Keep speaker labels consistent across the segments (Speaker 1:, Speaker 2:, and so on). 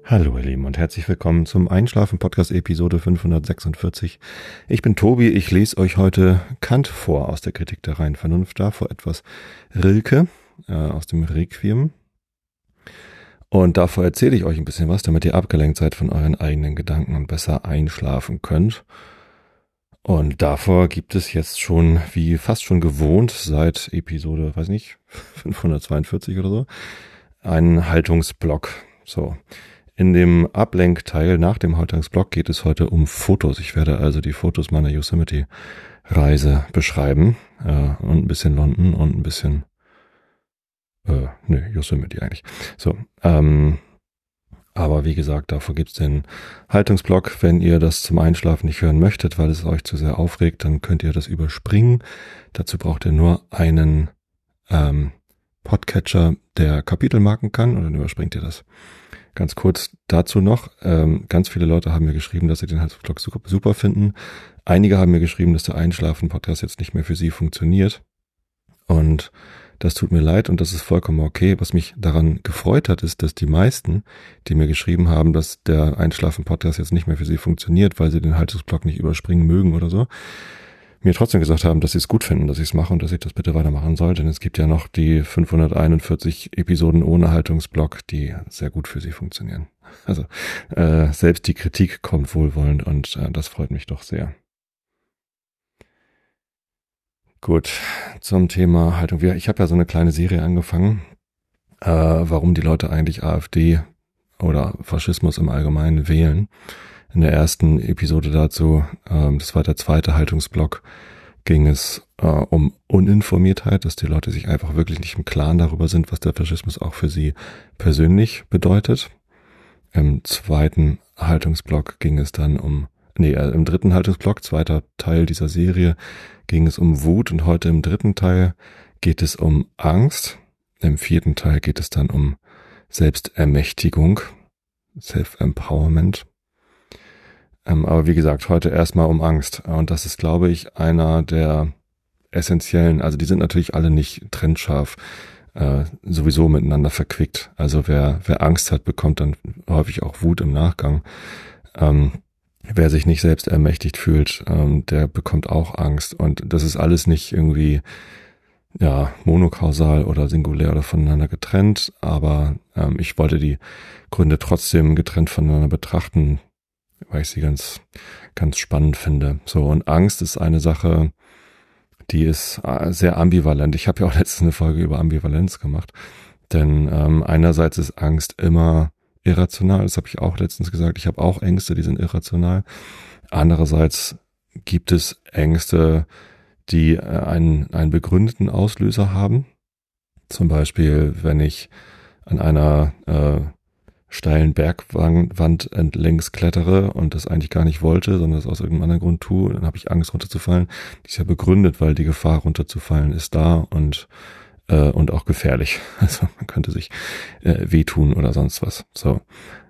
Speaker 1: Hallo ihr Lieben und herzlich willkommen zum Einschlafen-Podcast Episode 546. Ich bin Tobi, ich lese euch heute Kant vor aus der Kritik der reinen Vernunft, davor etwas Rilke aus dem Requiem. Und davor erzähle ich euch ein bisschen was, damit ihr abgelenkt seid von euren eigenen Gedanken und besser einschlafen könnt. Und davor gibt es jetzt schon, wie fast schon gewohnt, seit Episode, 542 oder so, einen Haltungsblock. So. In dem Ablenkteil nach dem Haltungsblock geht es heute um Fotos. Ich werde also die Fotos meiner Yosemite-Reise beschreiben. Und ein bisschen London und ein bisschen Yosemite eigentlich. So, aber wie gesagt, davor gibt's den Haltungsblock. Wenn ihr das zum Einschlafen nicht hören möchtet, weil es euch zu sehr aufregt, dann könnt ihr das überspringen. Dazu braucht ihr nur einen Podcatcher, der Kapitelmarken kann, und dann überspringt ihr das. Ganz kurz dazu noch, ganz viele Leute haben mir geschrieben, dass sie den Haltungsblock super finden. Einige haben mir geschrieben, dass der Einschlafen-Podcast jetzt nicht mehr für sie funktioniert. Und das tut mir leid und das ist vollkommen okay. Was mich daran gefreut hat, ist, dass die meisten, die mir geschrieben haben, dass der Einschlafen-Podcast jetzt nicht mehr für sie funktioniert, weil sie den Haltungsblock nicht überspringen mögen oder so, mir trotzdem gesagt haben, dass sie es gut finden, dass ich es mache und dass ich das bitte weitermachen soll, denn es gibt ja noch die 541 Episoden ohne Haltungsblock, die sehr gut für sie funktionieren. Also selbst die Kritik kommt wohlwollend und das freut mich doch sehr. Gut, zum Thema Haltung. Ich habe ja so eine kleine Serie angefangen, warum die Leute eigentlich AfD oder Faschismus im Allgemeinen wählen. In der ersten Episode dazu, das war der zweite Haltungsblock, ging es um Uninformiertheit, dass die Leute sich einfach wirklich nicht im Klaren darüber sind, was der Faschismus auch für sie persönlich bedeutet. Im zweiten Haltungsblock ging es dann im dritten Haltungsblock, zweiter Teil dieser Serie, ging es um Wut und heute im dritten Teil geht es um Angst. Im vierten Teil geht es dann um Selbstermächtigung, Self-Empowerment. Aber wie gesagt, heute erstmal um Angst. Und das ist, glaube ich, einer der essentiellen, also die sind natürlich alle nicht trennscharf, sowieso miteinander verquickt. Also wer Angst hat, bekommt dann häufig auch Wut im Nachgang. Wer sich nicht selbst ermächtigt fühlt, der bekommt auch Angst. Und das ist alles nicht irgendwie monokausal oder singulär oder voneinander getrennt. Aber ich wollte die Gründe trotzdem getrennt voneinander betrachten, weil ich sie ganz, ganz spannend finde. So, und Angst ist eine Sache, die ist sehr ambivalent. Ich habe ja auch letztens eine Folge über Ambivalenz gemacht. Denn einerseits ist Angst immer irrational, das habe ich auch letztens gesagt. Ich habe auch Ängste, die sind irrational. Andererseits gibt es Ängste, die einen begründeten Auslöser haben. Zum Beispiel, wenn ich an einer steilen Bergwand längs klettere und das eigentlich gar nicht wollte, sondern das aus irgendeinem anderen Grund tue, dann habe ich Angst runterzufallen. Die ist ja begründet, weil die Gefahr runterzufallen ist da und auch gefährlich. Also man könnte sich wehtun oder sonst was. So,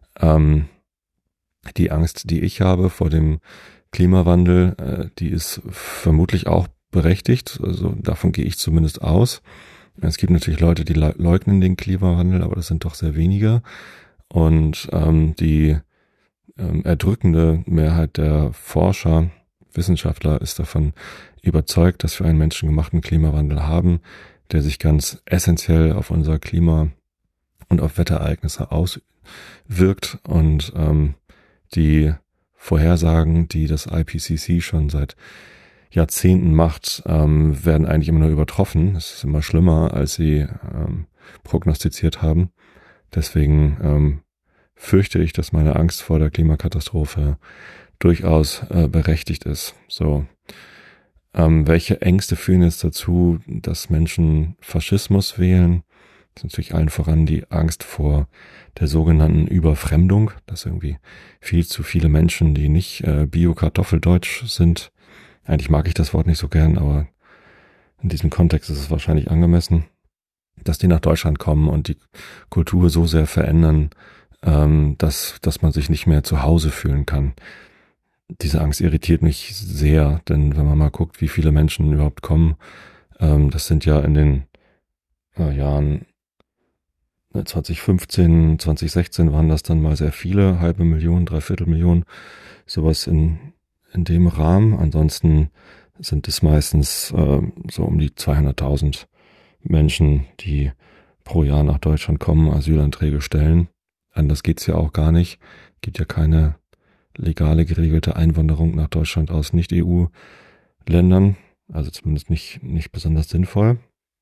Speaker 1: die Angst, die ich habe vor dem Klimawandel, die ist vermutlich auch berechtigt. Also davon gehe ich zumindest aus. Es gibt natürlich Leute, die leugnen den Klimawandel, aber das sind doch sehr wenige. Und die erdrückende Mehrheit der Forscher, Wissenschaftler ist davon überzeugt, dass wir einen menschengemachten Klimawandel haben, der sich ganz essentiell auf unser Klima und auf Wetterereignisse auswirkt. Und die Vorhersagen, die das IPCC schon seit Jahrzehnten macht, werden eigentlich immer nur übertroffen. Es ist immer schlimmer, als sie prognostiziert haben. Deswegen fürchte ich, dass meine Angst vor der Klimakatastrophe durchaus berechtigt ist. So, welche Ängste führen jetzt dazu, dass Menschen Faschismus wählen? Das ist natürlich allen voran die Angst vor der sogenannten Überfremdung, dass irgendwie viel zu viele Menschen, die nicht Bio-Kartoffeldeutsch sind, eigentlich mag ich das Wort nicht so gern, aber in diesem Kontext ist es wahrscheinlich angemessen, dass die nach Deutschland kommen und die Kultur so sehr verändern, dass man sich nicht mehr zu Hause fühlen kann. Diese Angst irritiert mich sehr, denn wenn man mal guckt, wie viele Menschen überhaupt kommen, das sind ja in den Jahren 2015, 2016 waren das dann mal sehr viele, 500.000, 250.000, sowas in dem Rahmen. Ansonsten sind es meistens so um die 200.000 Menschen, die pro Jahr nach Deutschland kommen, Asylanträge stellen. Anders geht's ja auch gar nicht. Gibt ja keine legale, geregelte Einwanderung nach Deutschland aus Nicht-EU-Ländern. Also zumindest nicht besonders sinnvoll.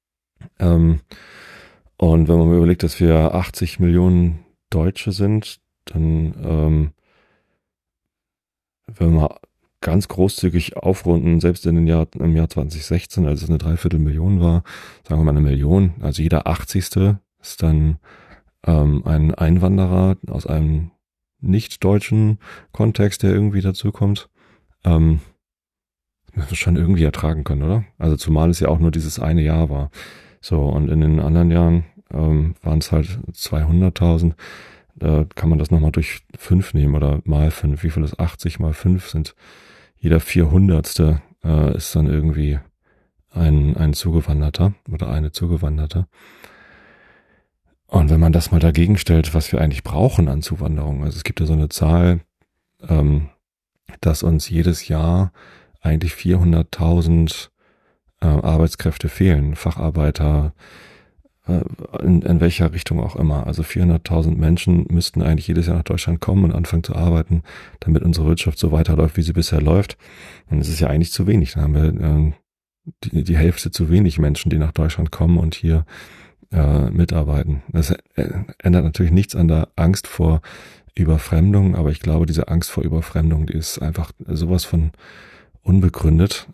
Speaker 1: Und wenn man mal überlegt, dass wir 80 Millionen Deutsche sind, dann, wenn wir ganz großzügig aufrunden, selbst im Jahr 2016, als es eine Dreiviertelmillion war, sagen wir mal 1 Million, also jeder 80. ist dann ein Einwanderer aus einem nicht-deutschen Kontext, der irgendwie dazukommt. Müssen wir schon irgendwie ertragen können, oder? Also zumal es ja auch nur dieses eine Jahr war. So, und in den anderen Jahren waren es halt 200.000. Da kann man das nochmal durch 5 nehmen oder mal 5. Wie viel ist 80 mal 5? Sind jeder 400. Ist dann irgendwie ein Zugewanderter oder eine Zugewanderte. Und wenn man das mal dagegen stellt, was wir eigentlich brauchen an Zuwanderung, also es gibt ja so eine Zahl, dass uns jedes Jahr eigentlich 400.000 Arbeitskräfte fehlen, Facharbeiter, in welcher Richtung auch immer. Also 400.000 Menschen müssten eigentlich jedes Jahr nach Deutschland kommen und anfangen zu arbeiten, damit unsere Wirtschaft so weiterläuft, wie sie bisher läuft. Und es ist ja eigentlich zu wenig. Da haben wir die Hälfte zu wenig Menschen, die nach Deutschland kommen und hier mitarbeiten. Das ändert natürlich nichts an der Angst vor Überfremdung, aber ich glaube, diese Angst vor Überfremdung, die ist einfach sowas von unbegründet.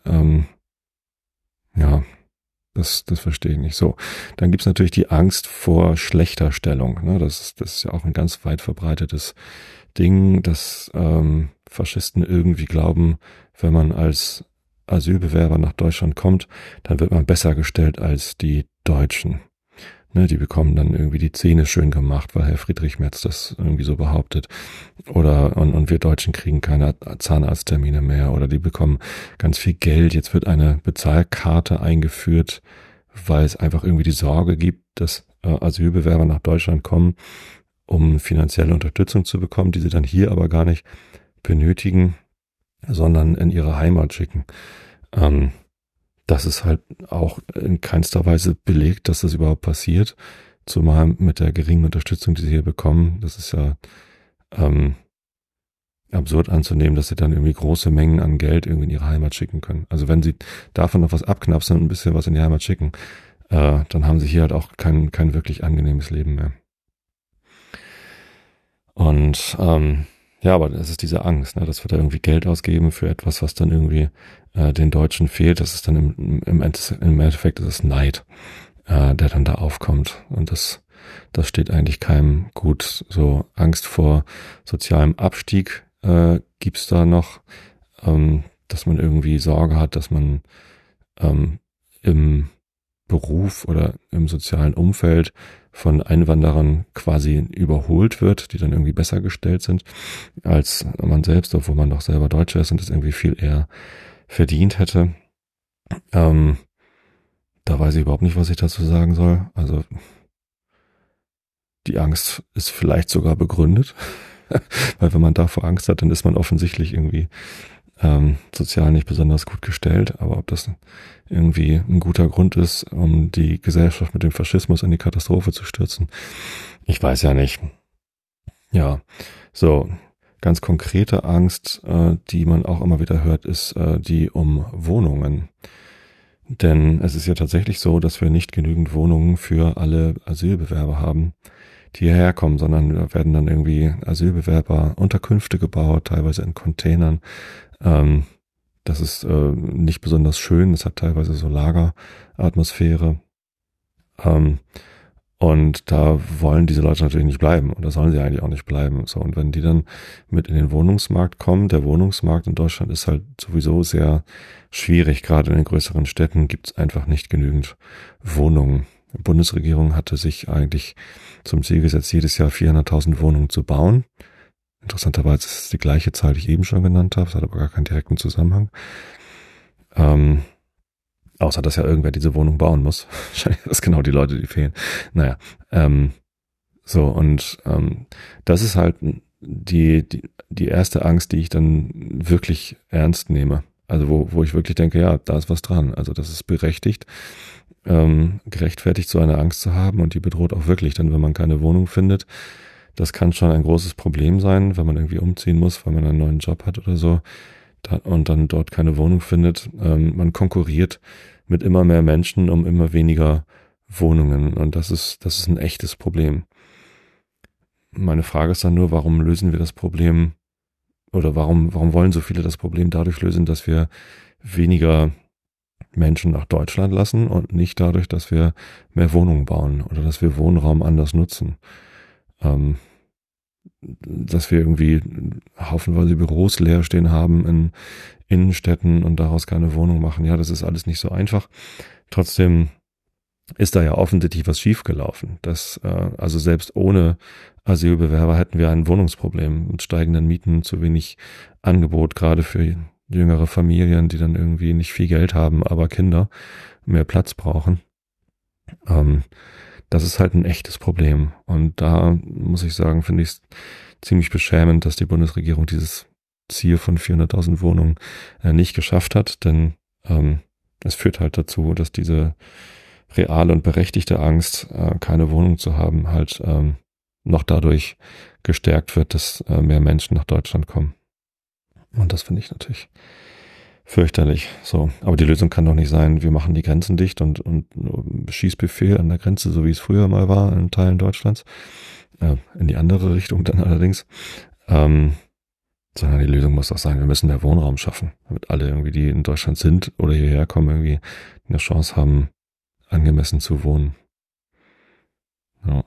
Speaker 1: Ja, das verstehe ich nicht. So, dann gibt's natürlich die Angst vor schlechter Stellung. Ne? Das ist ja auch ein ganz weit verbreitetes Ding, dass Faschisten irgendwie glauben, wenn man als Asylbewerber nach Deutschland kommt, dann wird man besser gestellt als die Deutschen. Ne, die bekommen dann irgendwie die Zähne schön gemacht, weil Herr Friedrich Merz das irgendwie so behauptet. Und wir Deutschen kriegen keine Zahnarzttermine mehr oder die bekommen ganz viel Geld. Jetzt wird eine Bezahlkarte eingeführt, weil es einfach irgendwie die Sorge gibt, dass Asylbewerber nach Deutschland kommen, um finanzielle Unterstützung zu bekommen, die sie dann hier aber gar nicht benötigen, sondern in ihre Heimat schicken. Das ist halt auch in keinster Weise belegt, dass das überhaupt passiert. Zumal mit der geringen Unterstützung, die sie hier bekommen, das ist ja absurd anzunehmen, dass sie dann irgendwie große Mengen an Geld irgendwie in ihre Heimat schicken können. Also wenn sie davon noch was abknapsen und ein bisschen was in die Heimat schicken, dann haben sie hier halt auch kein wirklich angenehmes Leben mehr. Und ja, aber es ist diese Angst, ne, dass wir da irgendwie Geld ausgeben für etwas, was dann irgendwie den Deutschen fehlt. Das ist dann im Endeffekt ist es Neid, der dann da aufkommt. Und das steht eigentlich keinem gut. So Angst vor sozialem Abstieg gibt's da noch, dass man irgendwie Sorge hat, dass man im Beruf oder im sozialen Umfeld von Einwanderern quasi überholt wird, die dann irgendwie besser gestellt sind als man selbst, obwohl man doch selber Deutscher ist und das irgendwie viel eher verdient hätte. Da weiß ich überhaupt nicht, was ich dazu sagen soll. Also die Angst ist vielleicht sogar begründet, weil wenn man davor Angst hat, dann ist man offensichtlich irgendwie sozial nicht besonders gut gestellt, aber ob das irgendwie ein guter Grund ist, um die Gesellschaft mit dem Faschismus in die Katastrophe zu stürzen, ich weiß ja nicht. Ja, so ganz konkrete Angst, die man auch immer wieder hört, ist die um Wohnungen. Denn es ist ja tatsächlich so, dass wir nicht genügend Wohnungen für alle Asylbewerber haben, die hierher kommen, sondern da werden dann irgendwie Asylbewerber-Unterkünfte gebaut, teilweise in Containern. Das ist nicht besonders schön, es hat teilweise so Lageratmosphäre. Und da wollen diese Leute natürlich nicht bleiben und da sollen sie eigentlich auch nicht bleiben. So, und wenn die dann mit in den Wohnungsmarkt kommen, der Wohnungsmarkt in Deutschland ist halt sowieso sehr schwierig, gerade in den größeren Städten gibt es einfach nicht genügend Wohnungen. Die Bundesregierung hatte sich eigentlich zum Ziel gesetzt, jedes Jahr 400.000 Wohnungen zu bauen. Interessanterweise ist es die gleiche Zahl, die ich eben schon genannt habe, es hat aber gar keinen direkten Zusammenhang. Außer, dass ja irgendwer diese Wohnung bauen muss. Wahrscheinlich sind das genau die Leute, die fehlen. Naja, So, und das ist halt die erste Angst, die ich dann wirklich ernst nehme. Also wo ich wirklich denke, ja, da ist was dran. Also das ist berechtigt, gerechtfertigt, so eine Angst zu haben, und die bedroht auch wirklich. Denn wenn man keine Wohnung findet, das kann schon ein großes Problem sein, wenn man irgendwie umziehen muss, weil man einen neuen Job hat oder so, und dann dort keine Wohnung findet. Man konkurriert mit immer mehr Menschen um immer weniger Wohnungen, und das ist ein echtes Problem. Meine Frage ist dann nur, warum lösen wir das Problem, oder warum wollen so viele das Problem dadurch lösen, dass wir weniger Menschen nach Deutschland lassen und nicht dadurch, dass wir mehr Wohnungen bauen oder dass wir Wohnraum anders nutzen. Dass wir irgendwie haufenweise Büros leer stehen haben in Innenstädten und daraus keine Wohnung machen. Ja, das ist alles nicht so einfach. Trotzdem ist da ja offensichtlich was schiefgelaufen. Also selbst ohne Asylbewerber hätten wir ein Wohnungsproblem mit steigenden Mieten, zu wenig Angebot, gerade für jüngere Familien, die dann irgendwie nicht viel Geld haben, aber Kinder mehr Platz brauchen. Das ist halt ein echtes Problem. Und da muss ich sagen, finde ich es ziemlich beschämend, dass die Bundesregierung dieses Ziel von 400.000 Wohnungen nicht geschafft hat, denn es führt halt dazu, dass diese reale und berechtigte Angst, keine Wohnung zu haben, halt noch dadurch gestärkt wird, dass mehr Menschen nach Deutschland kommen. Und das finde ich natürlich fürchterlich. So, aber die Lösung kann doch nicht sein, wir machen die Grenzen dicht und Schießbefehl an der Grenze, so wie es früher mal war in Teilen Deutschlands, in die andere Richtung dann allerdings. Sondern die Lösung muss doch sein, wir müssen mehr Wohnraum schaffen, damit alle irgendwie, die in Deutschland sind oder hierher kommen, irgendwie eine Chance haben, angemessen zu wohnen. Ja.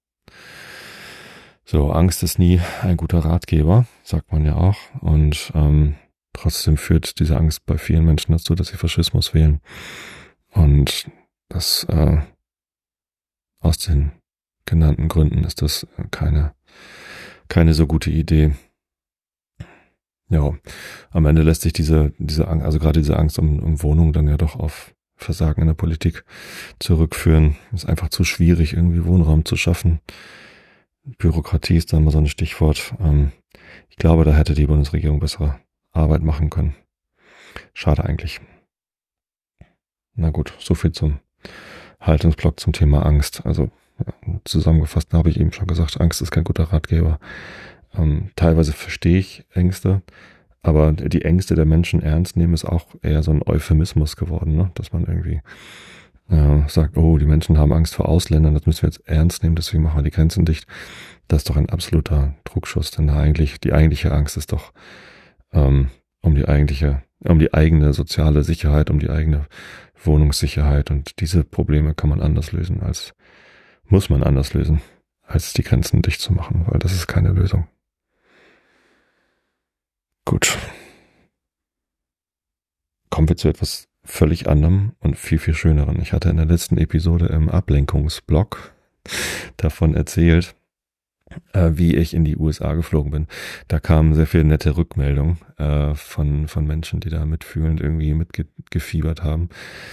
Speaker 1: So, Angst ist nie ein guter Ratgeber, sagt man ja auch. Und trotzdem führt diese Angst bei vielen Menschen dazu, dass sie Faschismus wählen. Und das aus den genannten Gründen ist das keine so gute Idee. Ja, am Ende lässt sich diese Angst, also gerade diese Angst um Wohnung, dann ja doch auf Versagen in der Politik zurückführen. Es ist einfach zu schwierig, irgendwie Wohnraum zu schaffen. Bürokratie ist dann mal so ein Stichwort. Ich glaube, da hätte die Bundesregierung bessere Arbeit machen können. Schade eigentlich. Na gut, so viel zum Haltungsblock zum Thema Angst. Also zusammengefasst habe ich eben schon gesagt, Angst ist kein guter Ratgeber. Teilweise verstehe ich Ängste, aber die Ängste der Menschen ernst nehmen ist auch eher so ein Euphemismus geworden, ne? Dass man irgendwie sagt, oh, die Menschen haben Angst vor Ausländern, das müssen wir jetzt ernst nehmen, deswegen machen wir die Grenzen dicht. Das ist doch ein absoluter Trugschluss, denn die eigentliche Angst ist doch um die eigene soziale Sicherheit, um die eigene Wohnungssicherheit, und diese Probleme muss man anders lösen, als die Grenzen dicht zu machen, weil das ist keine Lösung. Gut. Kommen wir zu etwas völlig anderem und viel, viel schöneren. Ich hatte in der letzten Episode im Ablenkungsblog davon erzählt, wie ich in die USA geflogen bin. Da kamen sehr viele nette Rückmeldungen von Menschen, die da mitfühlend irgendwie mitgefiebert haben.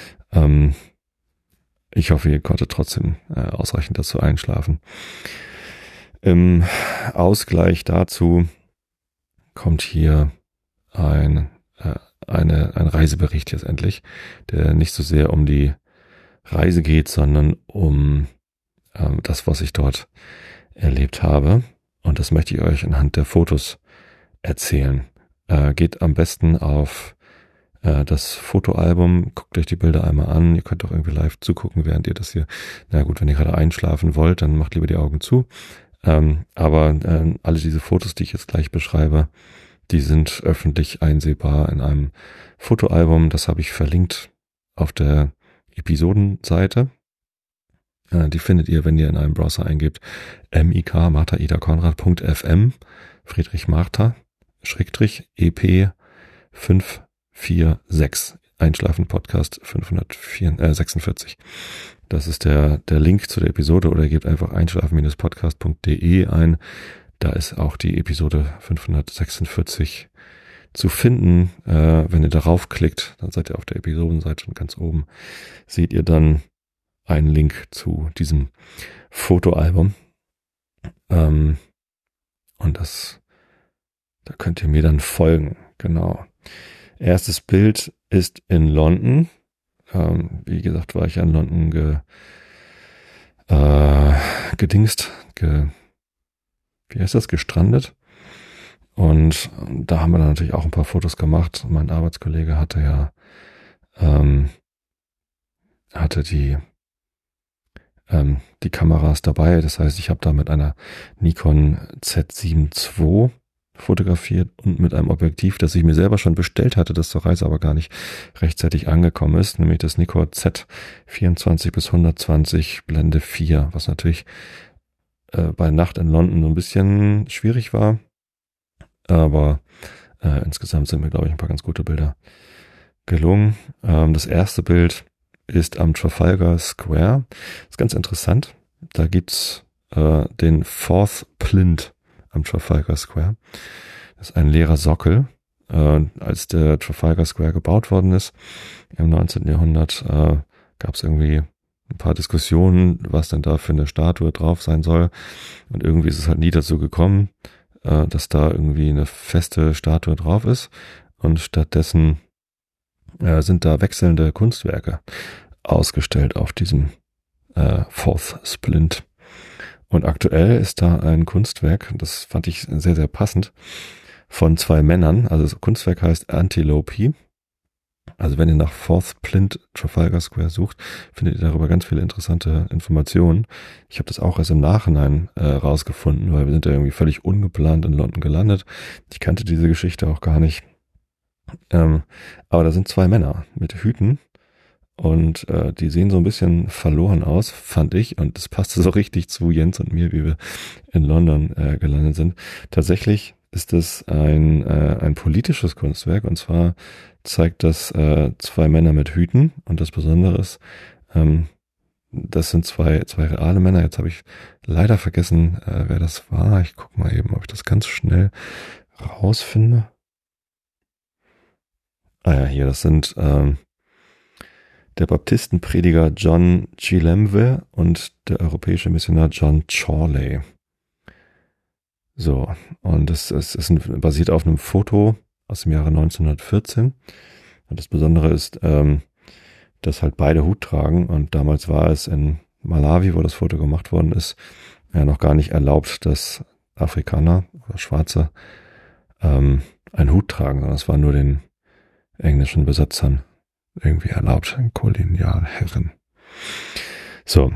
Speaker 1: Ich hoffe, ihr konntet trotzdem ausreichend dazu einschlafen. Im Ausgleich dazu kommt hier ein Reisebericht jetzt endlich, der nicht so sehr um die Reise geht, sondern um das, was ich dort erlebt habe. Und das möchte ich euch anhand der Fotos erzählen. Geht am besten auf das Fotoalbum, guckt euch die Bilder einmal an. Ihr könnt auch irgendwie live zugucken, während ihr das hier, na gut, wenn ihr gerade einschlafen wollt, dann macht lieber die Augen zu. Aber alle diese Fotos, die ich jetzt gleich beschreibe, die sind öffentlich einsehbar in einem Fotoalbum. Das habe ich verlinkt auf der Episodenseite. Die findet ihr, wenn ihr in einem Browser eingebt, mik-martha-ida-konrad.fm, Friedrich Martha, /EP 546, Einschlafen-Podcast 546. Das ist der Link zu der Episode, oder ihr gebt einfach einschlafen-podcast.de ein. Da ist auch die Episode 546 zu finden. Wenn ihr darauf klickt, dann seid ihr auf der Episodenseite, und ganz oben seht ihr dann einen Link zu diesem Fotoalbum. Und da könnt ihr mir dann folgen. Genau. Erstes Bild ist in London. Wie gesagt, war ich ja in London gedingst, wie heißt das, gestrandet. Und da haben wir dann natürlich auch ein paar Fotos gemacht. Mein Arbeitskollege hatte die Kameras dabei. Das heißt, ich habe da mit einer Nikon Z7 II fotografiert und mit einem Objektiv, das ich mir selber schon bestellt hatte, das zur Reise aber gar nicht rechtzeitig angekommen ist, nämlich das Nikon Z24 bis 120 Blende 4, was natürlich bei Nacht in London so ein bisschen schwierig war, aber insgesamt sind mir, glaube ich, ein paar ganz gute Bilder gelungen. Das erste Bild ist am Trafalgar Square. Das ist ganz interessant. Da gibt's den Fourth Plinth am Trafalgar Square. Das ist ein leerer Sockel. Als der Trafalgar Square gebaut worden ist im 19. Jahrhundert, gab es irgendwie ein paar Diskussionen, was denn da für eine Statue drauf sein soll. Und irgendwie ist es halt nie dazu gekommen, dass da irgendwie eine feste Statue drauf ist. Und stattdessen sind da wechselnde Kunstwerke ausgestellt auf diesem Fourth Plinth. Und aktuell ist da ein Kunstwerk, das fand ich sehr, sehr passend, von zwei Männern. Also das Kunstwerk heißt Antilope. Also wenn ihr nach Fourth Plinth Trafalgar Square sucht, findet ihr darüber ganz viele interessante Informationen. Ich habe das auch erst im Nachhinein rausgefunden, weil wir sind ja irgendwie völlig ungeplant in London gelandet. Ich kannte diese Geschichte auch gar nicht. Aber da sind zwei Männer mit Hüten. Und die sehen so ein bisschen verloren aus, fand ich. Und das passte so richtig zu Jens und mir, wie wir in London gelandet sind. Tatsächlich ist es ein politisches Kunstwerk. Und zwar zeigt das zwei Männer mit Hüten. Und das Besondere ist, das sind zwei reale Männer. Jetzt habe ich leider vergessen, wer das war. Ich gucke mal eben, ob ich das ganz schnell rausfinde. Ah ja, hier, das sind der Baptistenprediger John Chilemwe und der europäische Missionar John Chorley. So, und es basiert auf einem Foto aus dem Jahre 1914. Und das Besondere ist, dass halt beide Hut tragen. Und damals war es in Malawi, wo das Foto gemacht worden ist, ja noch gar nicht erlaubt, dass Afrikaner oder Schwarze einen Hut tragen, sondern es war nur den englischen Besatzern irgendwie erlaubt, Kolonialherren. So,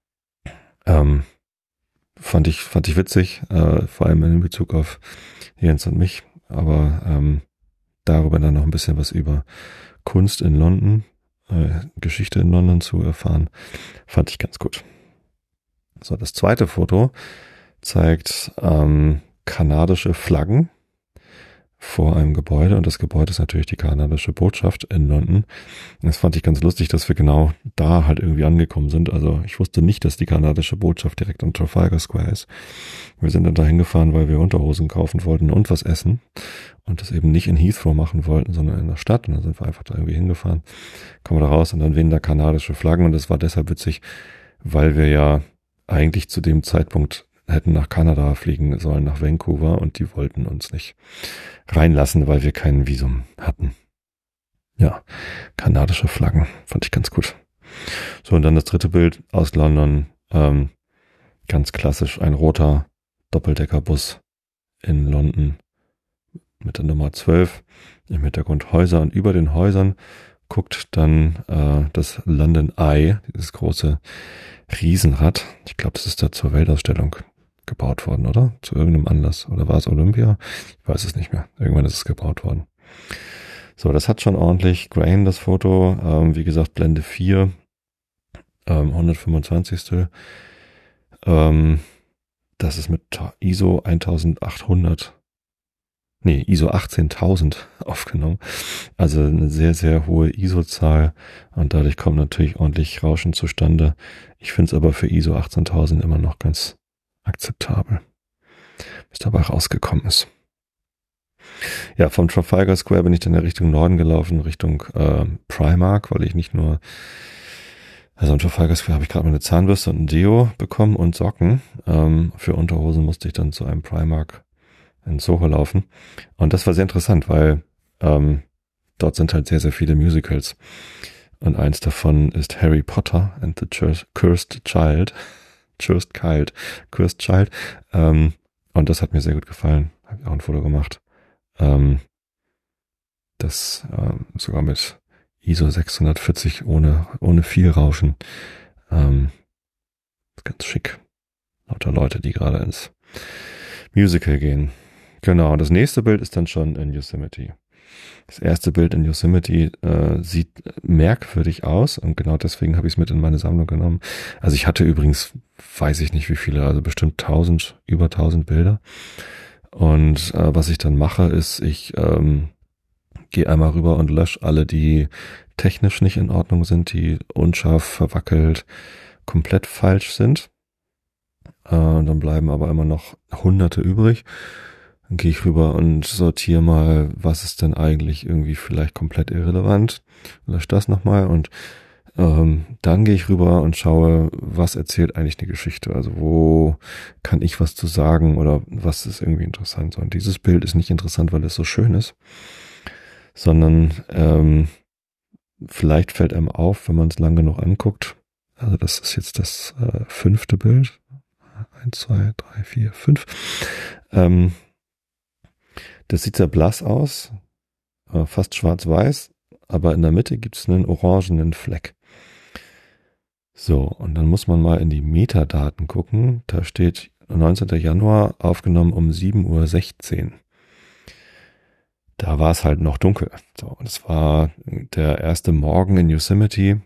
Speaker 1: fand ich witzig, vor allem in Bezug auf Jens und mich, aber darüber dann noch ein bisschen was über Kunst in London, Geschichte in London zu erfahren, fand ich ganz gut. So, das zweite Foto zeigt kanadische Flaggen vor einem Gebäude, und das Gebäude ist natürlich die kanadische Botschaft in London. Das fand ich ganz lustig, dass wir genau da halt irgendwie angekommen sind. Also ich wusste nicht, dass die kanadische Botschaft direkt am Trafalgar Square ist. Wir sind dann da hingefahren, weil wir Unterhosen kaufen wollten und was essen und das eben nicht in Heathrow machen wollten, sondern in der Stadt. Und dann sind wir einfach da irgendwie hingefahren, kommen wir da raus und dann wehen da kanadische Flaggen, und das war deshalb witzig, weil wir ja eigentlich zu dem Zeitpunkt hätten nach Kanada fliegen sollen, nach Vancouver, und die wollten uns nicht reinlassen, weil wir kein Visum hatten. Ja, kanadische Flaggen, fand ich ganz gut. So, und dann das dritte Bild aus London, ganz klassisch, ein roter Doppeldeckerbus in London mit der Nummer 12, im Hintergrund Häuser, und über den Häusern guckt dann das London Eye, dieses große Riesenrad. Ich glaube, das ist da zur Weltausstellung gebaut worden, oder? Zu irgendeinem Anlass. Oder war es Olympia? Ich weiß es nicht mehr. Irgendwann ist es gebaut worden. So, das hat schon ordentlich Grain, das Foto. Wie gesagt, Blende 4, 125. Das ist mit ISO 1800, ISO 18000 aufgenommen. Also eine sehr, sehr hohe ISO-Zahl, und dadurch kommt natürlich ordentlich Rauschen zustande. Ich finde es aber für ISO 18000 immer noch ganz akzeptabel, bis dabei rausgekommen ist. Ja, vom Trafalgar Square bin ich dann in Richtung Norden gelaufen, Richtung Primark, weil ich nicht nur Also unter Falkers habe ich gerade mal eine Zahnbürste und ein Deo bekommen und Socken. Für Unterhosen musste ich dann zu einem Primark in Soho laufen. Und das war sehr interessant, weil dort sind halt sehr, sehr viele Musicals. Und eins davon ist Harry Potter and the Cursed Child. Cursed Child. Und das hat mir sehr gut gefallen. Habe ich auch ein Foto gemacht. Das sogar mit ISO 640 ohne viel Rauschen. Ganz schick. Lauter Leute, die gerade ins Musical gehen. Genau, das nächste Bild ist dann schon in Yosemite. Das erste Bild in Yosemite sieht merkwürdig aus und genau deswegen habe ich es mit in meine Sammlung genommen. Also ich hatte übrigens, weiß ich nicht wie viele, also bestimmt über 1000 Bilder. Und was ich dann mache, ist, ich gehe einmal rüber und lösche alle, die technisch nicht in Ordnung sind, die unscharf, verwackelt, komplett falsch sind. Dann bleiben aber immer noch Hunderte übrig. Dann gehe ich rüber und sortiere mal, was ist denn eigentlich irgendwie vielleicht komplett irrelevant. Lösche das nochmal und dann gehe ich rüber und schaue, was erzählt eigentlich eine Geschichte. Also wo kann ich was zu sagen oder was ist irgendwie interessant. Und dieses Bild ist nicht interessant, weil es so schön ist, sondern vielleicht fällt einem auf, wenn man es lang genug anguckt. Also das ist jetzt das 5. Bild. 1, 2, 3, 4, 5. Das sieht sehr blass aus, fast schwarz-weiß, aber in der Mitte gibt es einen orangenen Fleck. So, und dann muss man mal in die Metadaten gucken. Da steht 19. Januar aufgenommen um 7:16 Uhr. Da war es halt noch dunkel. So, und es war der erste Morgen in Yosemite,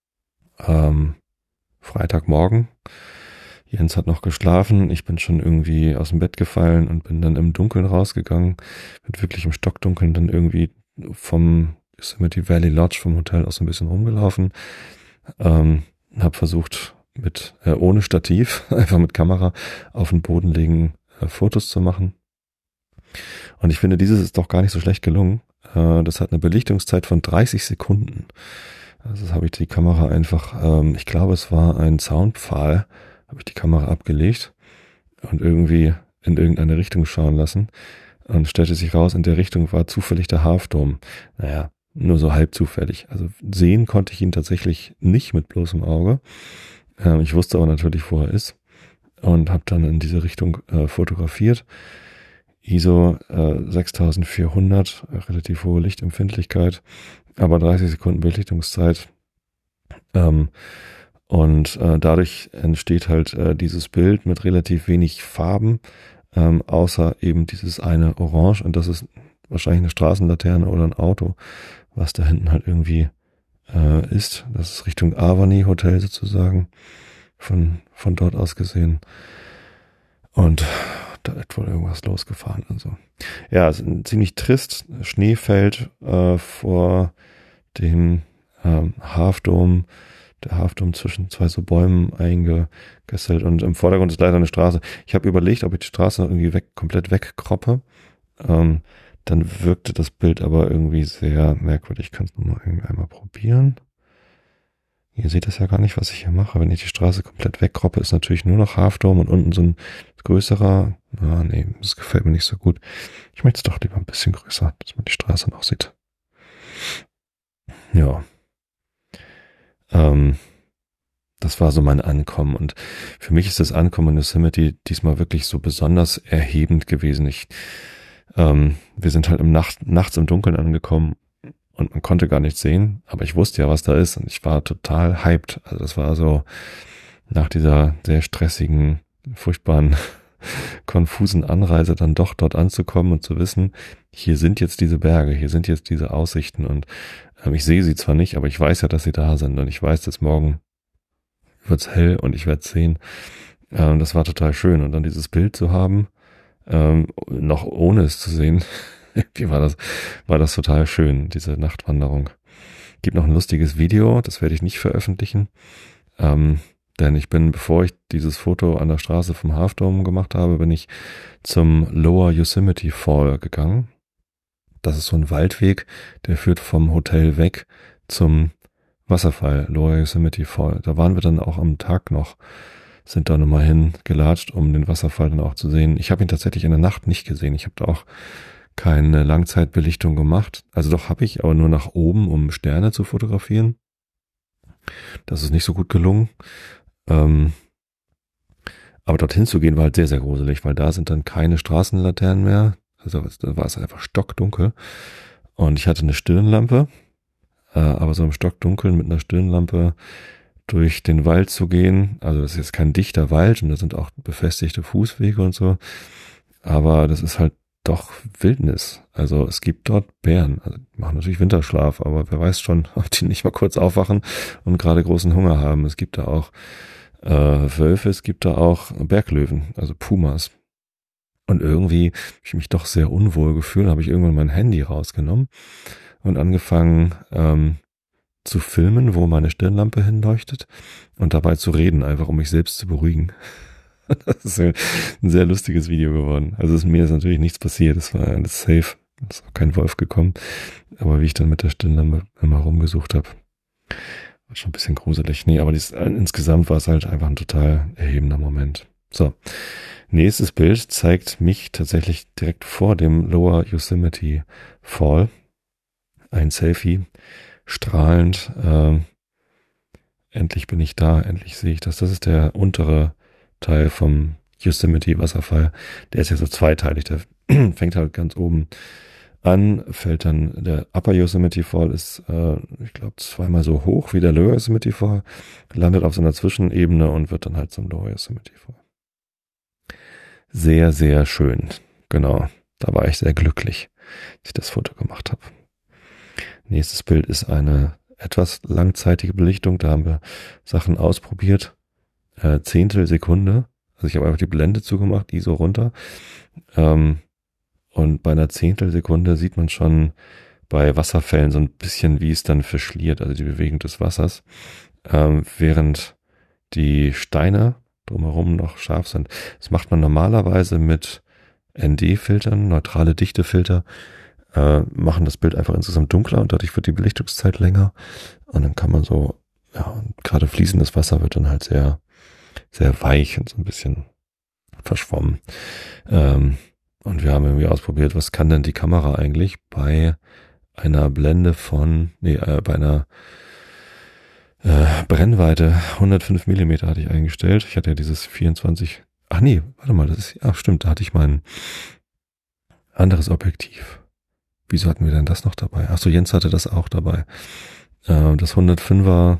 Speaker 1: Freitagmorgen. Jens hat noch geschlafen, ich bin schon irgendwie aus dem Bett gefallen und bin dann im Dunkeln rausgegangen, bin wirklich im Stockdunkeln dann irgendwie vom Yosemite Valley Lodge vom Hotel aus so ein bisschen rumgelaufen, habe versucht ohne Stativ, einfach mit Kamera auf den Boden legen, Fotos zu machen. Und ich finde, dieses ist doch gar nicht so schlecht gelungen. Das hat eine Belichtungszeit von 30 Sekunden. Also das habe ich die Kamera einfach, ich glaube es war ein Zaunpfahl, habe ich die Kamera abgelegt und irgendwie in irgendeine Richtung schauen lassen und stellte sich raus, in der Richtung war zufällig der Half Dome. Naja, nur so halb zufällig. Also sehen konnte ich ihn tatsächlich nicht mit bloßem Auge. Ich wusste aber natürlich, wo er ist und habe dann in diese Richtung fotografiert. ISO 6400, relativ hohe Lichtempfindlichkeit, aber 30 Sekunden Belichtungszeit. Und dadurch entsteht halt dieses Bild mit relativ wenig Farben, außer eben dieses eine Orange. Und das ist wahrscheinlich eine Straßenlaterne oder ein Auto, was da hinten halt irgendwie ist. Das ist Richtung Avani Hotel sozusagen, von dort aus gesehen. Und da ist wohl irgendwas losgefahren. Also ja, es ist ziemlich trist. Schnee fällt vor dem Half Dome. Der Half Dome zwischen zwei so Bäumen eingekesselt und im Vordergrund ist leider eine Straße. Ich habe überlegt, ob ich die Straße irgendwie komplett wegkroppe. Dann wirkte das Bild aber irgendwie sehr merkwürdig. Ich kann es nochmal irgendwie einmal probieren. Ihr seht das ja gar nicht, was ich hier mache. Wenn ich die Straße komplett wegkroppe, ist natürlich nur noch Half Dome und unten so ein größerer. Nee, das gefällt mir nicht so gut. Ich möchte es doch lieber ein bisschen größer, dass man die Straße noch sieht. Ja. Das war so mein Ankommen und für mich ist das Ankommen in Yosemite diesmal wirklich so besonders erhebend gewesen. Wir sind halt nachts im Dunkeln angekommen und man konnte gar nichts sehen, aber ich wusste ja, was da ist und ich war total hyped. Also das war so nach dieser sehr stressigen, furchtbaren, konfusen Anreise dann doch dort anzukommen und zu wissen, hier sind jetzt diese Berge, hier sind jetzt diese Aussichten und ich sehe sie zwar nicht, aber ich weiß ja, dass sie da sind und ich weiß, dass morgen wird's hell und ich werde es sehen. Das war total schön und dann dieses Bild zu haben, noch ohne es zu sehen, wie war das total schön, diese Nachtwanderung. Gibt noch ein lustiges Video, das werde ich nicht veröffentlichen, denn bevor ich dieses Foto an der Straße vom Half Dome gemacht habe, bin ich zum Lower Yosemite Fall gegangen. Das ist so ein Waldweg, der führt vom Hotel weg zum Wasserfall, Lower Yosemite Fall. Da waren wir dann auch am Tag noch, sind da nochmal hingelatscht, um den Wasserfall dann auch zu sehen. Ich habe ihn tatsächlich in der Nacht nicht gesehen. Ich habe da auch keine Langzeitbelichtung gemacht. Also doch habe ich, aber nur nach oben, um Sterne zu fotografieren. Das ist nicht so gut gelungen. Aber dorthin zu gehen war halt sehr, sehr gruselig, weil da sind dann keine Straßenlaternen mehr. Also da war es einfach stockdunkel. Und ich hatte eine Stirnlampe, aber so im Stockdunkeln mit einer Stirnlampe durch den Wald zu gehen. Also das ist jetzt kein dichter Wald und da sind auch befestigte Fußwege und so. Aber das ist halt doch Wildnis. Also es gibt dort Bären. Also die machen natürlich Winterschlaf, aber wer weiß schon, ob die nicht mal kurz aufwachen und gerade großen Hunger haben. Es gibt da auch Wölfe, es gibt da auch Berglöwen, also Pumas. Und irgendwie habe ich mich doch sehr unwohl gefühlt, habe ich irgendwann mein Handy rausgenommen und angefangen zu filmen, wo meine Stirnlampe hinleuchtet und dabei zu reden, einfach um mich selbst zu beruhigen. Das ist ein sehr lustiges Video geworden. Also mir ist natürlich nichts passiert, es war alles safe, es ist auch kein Wolf gekommen. Aber wie ich dann mit der Stirnlampe immer rumgesucht habe, war schon ein bisschen gruselig. Nee, aber insgesamt war es halt einfach ein total erhebender Moment. So, nächstes Bild zeigt mich tatsächlich direkt vor dem Lower Yosemite Fall. Ein Selfie, strahlend. Endlich bin ich da, endlich sehe ich das. Das ist der untere Teil vom Yosemite Wasserfall. Der ist ja so zweiteilig. Der fängt halt ganz oben an, fällt dann der Upper Yosemite Fall ist, ich glaube, zweimal so hoch wie der Lower Yosemite Fall, landet auf so einer Zwischenebene und wird dann halt zum Lower Yosemite Fall. Sehr, sehr schön. Genau. Da war ich sehr glücklich, dass ich das Foto gemacht habe. Nächstes Bild ist eine etwas langzeitige Belichtung. Da haben wir Sachen ausprobiert. Zehntelsekunde. Also ich habe einfach die Blende zugemacht, ISO runter. Und bei einer Zehntelsekunde sieht man schon bei Wasserfällen so ein bisschen, wie es dann verschliert, also die Bewegung des Wassers, während die Steine drumherum noch scharf sind. Das macht man normalerweise mit ND-Filtern, neutrale Dichtefilter, machen das Bild einfach insgesamt dunkler und dadurch wird die Belichtungszeit länger. Und dann kann man so, ja, gerade fließendes Wasser wird dann halt sehr, sehr weich und so ein bisschen verschwommen. Und wir haben irgendwie ausprobiert, was kann denn die Kamera eigentlich bei einer Blende von, bei einer Brennweite 105 Millimeter hatte ich eingestellt. Ich hatte ja dieses 24, warte mal, stimmt, da hatte ich mein anderes Objektiv. Wieso hatten wir denn das noch dabei? Achso, Jens hatte das auch dabei. Das 105er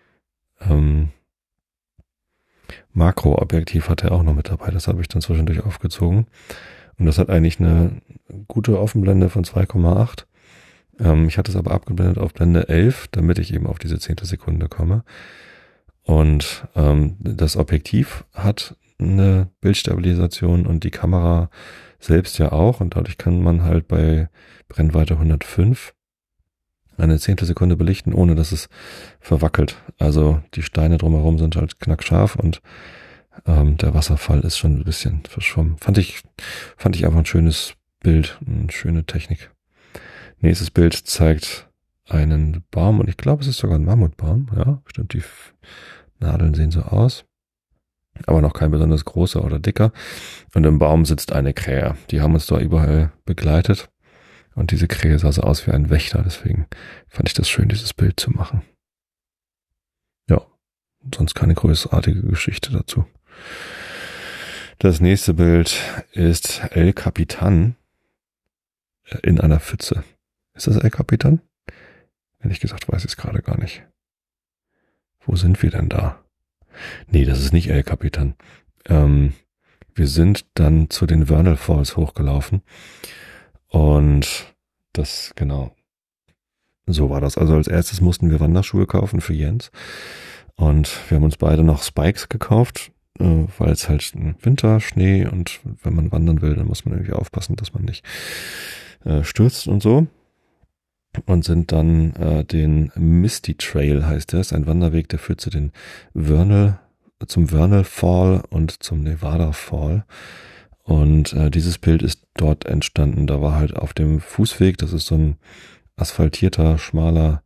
Speaker 1: Makroobjektiv hatte er auch noch mit dabei. Das habe ich dann zwischendurch aufgezogen. Und das hat eigentlich eine gute Offenblende von 2,8. Ich hatte es aber abgeblendet auf Blende 11, damit ich eben auf diese Zehntelsekunde komme. Und das Objektiv hat eine Bildstabilisation und die Kamera selbst ja auch. Und dadurch kann man halt bei Brennweite 105 eine Zehntelsekunde belichten, ohne dass es verwackelt. Also die Steine drumherum sind halt knackscharf und der Wasserfall ist schon ein bisschen verschwommen. Fand ich einfach ein schönes Bild, eine schöne Technik. Nächstes Bild zeigt einen Baum und ich glaube, es ist sogar ein Mammutbaum. Ja, stimmt, die Nadeln sehen so aus. Aber noch kein besonders großer oder dicker. Und im Baum sitzt eine Krähe. Die haben uns da überall begleitet. Und diese Krähe sah so aus wie ein Wächter. Deswegen fand ich das schön, dieses Bild zu machen. Ja, sonst keine großartige Geschichte dazu. Das nächste Bild ist El Capitan in einer Pfütze. Ist das El Capitan? Ehrlich gesagt weiß ich es gerade gar nicht. Wo sind wir denn da? Nee, das ist nicht El Capitan. Wir sind dann zu den Vernal Falls hochgelaufen. Und das, genau. So war das. Also als erstes mussten wir Wanderschuhe kaufen für Jens. Und wir haben uns beide noch Spikes gekauft, weil es halt Winter, Schnee und wenn man wandern will, dann muss man irgendwie aufpassen, dass man nicht stürzt und so. Und sind dann den Misty Trail, heißt der, ist ein Wanderweg, der führt zum Vernal Fall und zum Nevada Fall. Und dieses Bild ist dort entstanden. Da war halt auf dem Fußweg, das ist so ein asphaltierter, schmaler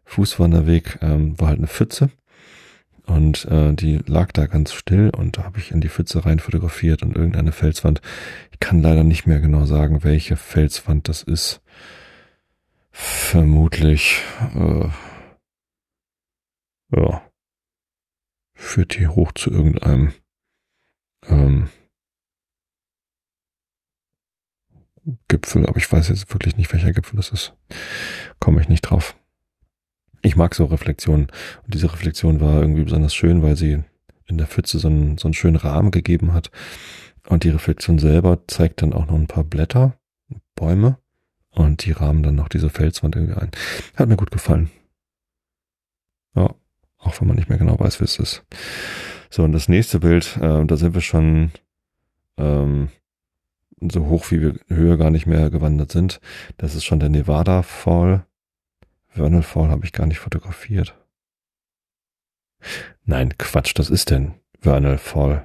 Speaker 1: Fußwanderweg war halt eine Pfütze und die lag da ganz still und da habe ich in die Pfütze rein fotografiert und irgendeine Felswand. Ich kann leider nicht mehr genau sagen, welche Felswand das ist. Vermutlich, ja, führt die hoch zu irgendeinem ähm, Gipfel, aber ich weiß jetzt wirklich nicht, welcher Gipfel das ist. Komme ich nicht drauf. Ich mag so Reflexionen. Und diese Reflexion war irgendwie besonders schön, weil sie in der Pfütze so einen schönen Rahmen gegeben hat. Und die Reflexion selber zeigt dann auch noch ein paar Blätter, Bäume. Und die rahmen dann noch diese Felswand irgendwie ein. Hat mir gut gefallen. Ja, auch wenn man nicht mehr genau weiß, wie es ist. So, und das nächste Bild, da sind wir schon so hoch, wie wir Höhe gar nicht mehr gewandert sind. Das ist schon der Nevada Fall. Vernal Fall habe ich gar nicht fotografiert. Nein, Quatsch, das ist denn Vernal Fall.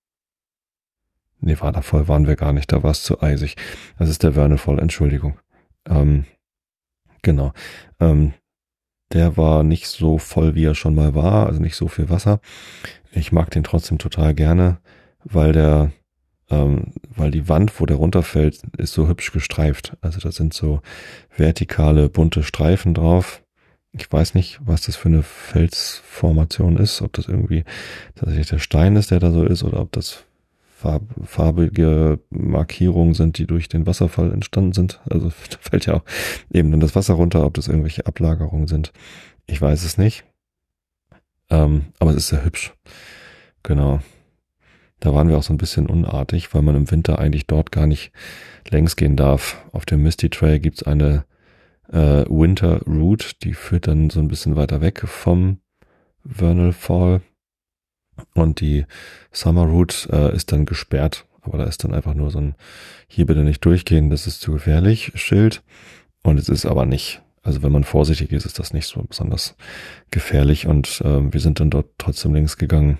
Speaker 1: Nevada Fall waren wir gar nicht, da war es zu eisig. Das ist der Vernal Fall, Entschuldigung. Genau. Der war nicht so voll, wie er schon mal war, also nicht so viel Wasser. Ich mag den trotzdem total gerne, weil die Wand, wo der runterfällt, ist so hübsch gestreift. Also da sind so vertikale, bunte Streifen drauf. Ich weiß nicht, was das für eine Felsformation ist, ob das irgendwie tatsächlich der Stein ist, der da so ist, oder ob das farbige Markierungen sind, die durch den Wasserfall entstanden sind. Also da fällt ja auch eben dann das Wasser runter, ob das irgendwelche Ablagerungen sind. Ich weiß es nicht. Aber es ist sehr hübsch. Genau. Da waren wir auch so ein bisschen unartig, weil man im Winter eigentlich dort gar nicht längs gehen darf. Auf dem Misty Trail gibt's eine Winter Route, die führt dann so ein bisschen weiter weg vom Vernal Fall. Und die Summer Route ist dann gesperrt. Aber da ist dann einfach nur so ein hier bitte nicht durchgehen, das ist zu gefährlich Schild. Und es ist aber nicht. Also wenn man vorsichtig ist, ist das nicht so besonders gefährlich. Und wir sind dann dort trotzdem links gegangen.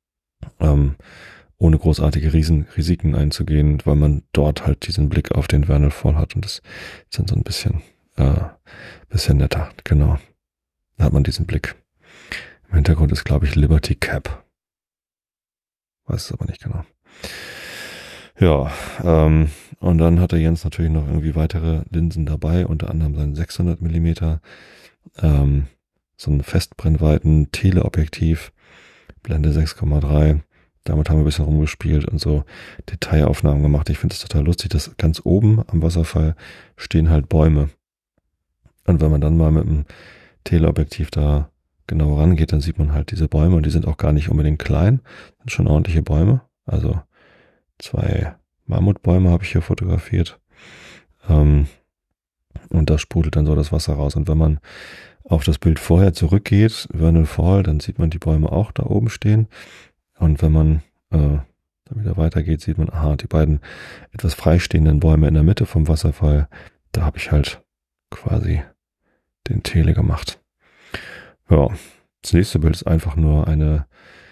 Speaker 1: Ohne großartige Risiken einzugehen, weil man dort halt diesen Blick auf den Vernal Fall hat und das ist dann so ein bisschen netter, genau. Da hat man diesen Blick. Im Hintergrund ist, glaube ich, Liberty Cap. Weiß es aber nicht genau. Ja, und dann hatte Jens natürlich noch irgendwie weitere Linsen dabei, unter anderem sein 600 Millimeter, so ein Festbrennweiten Teleobjektiv, Blende 6,3. Damit haben wir ein bisschen rumgespielt und so Detailaufnahmen gemacht. Ich finde es total lustig, dass ganz oben am Wasserfall stehen halt Bäume. Und wenn man dann mal mit dem Teleobjektiv da genau rangeht, dann sieht man halt diese Bäume und die sind auch gar nicht unbedingt klein, sind schon ordentliche Bäume. Also 2 Mammutbäume habe ich hier fotografiert. Und da sprudelt dann so das Wasser raus. Und wenn man auf das Bild vorher zurückgeht, Vernal Fall, dann sieht man die Bäume auch da oben stehen. Und wenn man dann wieder weitergeht, sieht man, aha, die beiden etwas freistehenden Bäume in der Mitte vom Wasserfall, da habe ich halt quasi den Tele gemacht. Ja, das nächste Bild ist einfach nur eine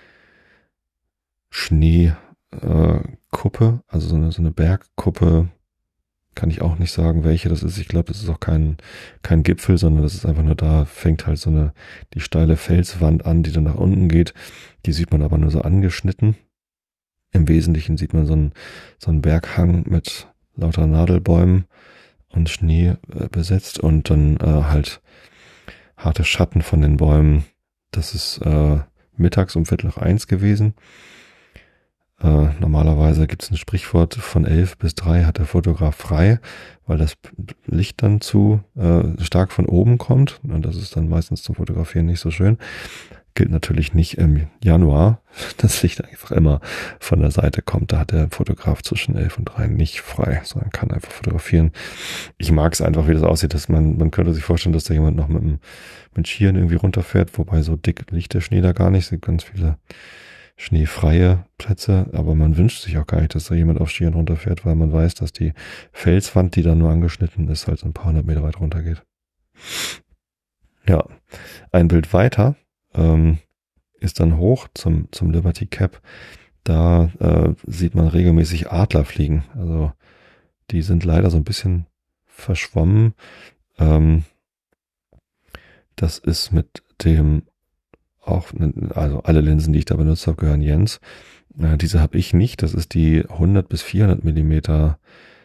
Speaker 1: Schneekuppe, also so eine Bergkuppe. Kann ich auch nicht sagen, welche das ist. Ich glaube, das ist auch kein Gipfel, sondern das ist einfach nur da, fängt halt die steile Felswand an, die dann nach unten geht. Die sieht man aber nur so angeschnitten. Im Wesentlichen sieht man so einen Berghang mit lauter Nadelbäumen und Schnee besetzt und dann halt harte Schatten von den Bäumen. Das ist mittags um 12:45 gewesen. Normalerweise gibt es ein Sprichwort, von 11 bis 3 hat der Fotograf frei, weil das Licht dann zu stark von oben kommt und das ist dann meistens zum Fotografieren nicht so schön. Gilt natürlich nicht im Januar, das Licht einfach immer von der Seite kommt. Da hat der Fotograf zwischen 11 und 3 nicht frei, sondern kann einfach fotografieren. Ich mag es einfach, wie das aussieht, dass man könnte sich vorstellen, dass da jemand noch mit Skiern irgendwie runterfährt, wobei so dick liegt der Schnee da gar nicht, es gibt ganz viele schneefreie Plätze, aber man wünscht sich auch gar nicht, dass da jemand auf Skiern runterfährt, weil man weiß, dass die Felswand, die da nur angeschnitten ist, halt so ein paar hundert Meter weit runter geht. Ja, ein Bild weiter ist dann hoch zum Liberty Cap. Da sieht man regelmäßig Adler fliegen. Also die sind leider so ein bisschen verschwommen. Das ist mit dem auch, also alle Linsen, die ich da benutzt habe, gehören Jens. Diese habe ich nicht. Das ist die 100 bis 400 Millimeter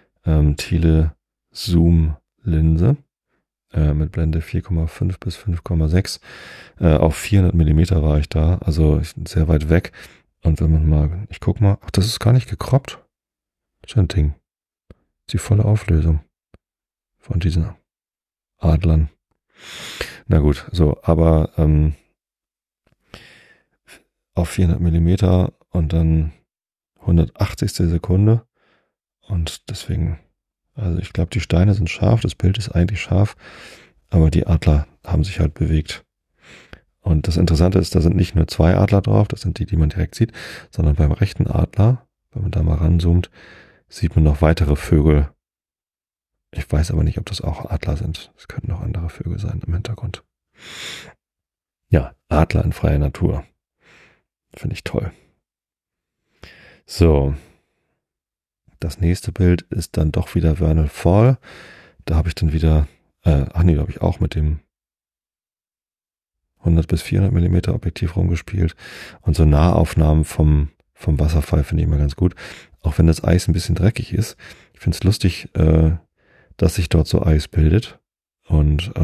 Speaker 1: Tele-Zoom-Linse mit Blende 4,5 bis 5,6. Auf 400 Millimeter war ich da, also sehr weit weg. Und wenn man mal, ich guck mal, ach, das ist gar nicht gekroppt. Das ist ein Ding. Das ist die volle Auflösung von diesen Adlern. Na gut, so, aber auf 400 Millimeter und dann 180. Sekunde. Und deswegen, also ich glaube, die Steine sind scharf, das Bild ist eigentlich scharf, aber die Adler haben sich halt bewegt. Und das Interessante ist, da sind nicht nur 2 Adler drauf, das sind die, die man direkt sieht, sondern beim rechten Adler, wenn man da mal ranzoomt, sieht man noch weitere Vögel. Ich weiß aber nicht, ob das auch Adler sind. Es könnten noch andere Vögel sein im Hintergrund. Ja, Adler in freier Natur. Finde ich toll. So. Das nächste Bild ist dann doch wieder Vernal Fall. Da habe ich dann wieder, da habe ich auch mit dem 100 bis 400 Millimeter Objektiv rumgespielt. Und so Nahaufnahmen vom Wasserfall finde ich immer ganz gut. Auch wenn das Eis ein bisschen dreckig ist. Ich finde es lustig, dass sich dort so Eis bildet. Und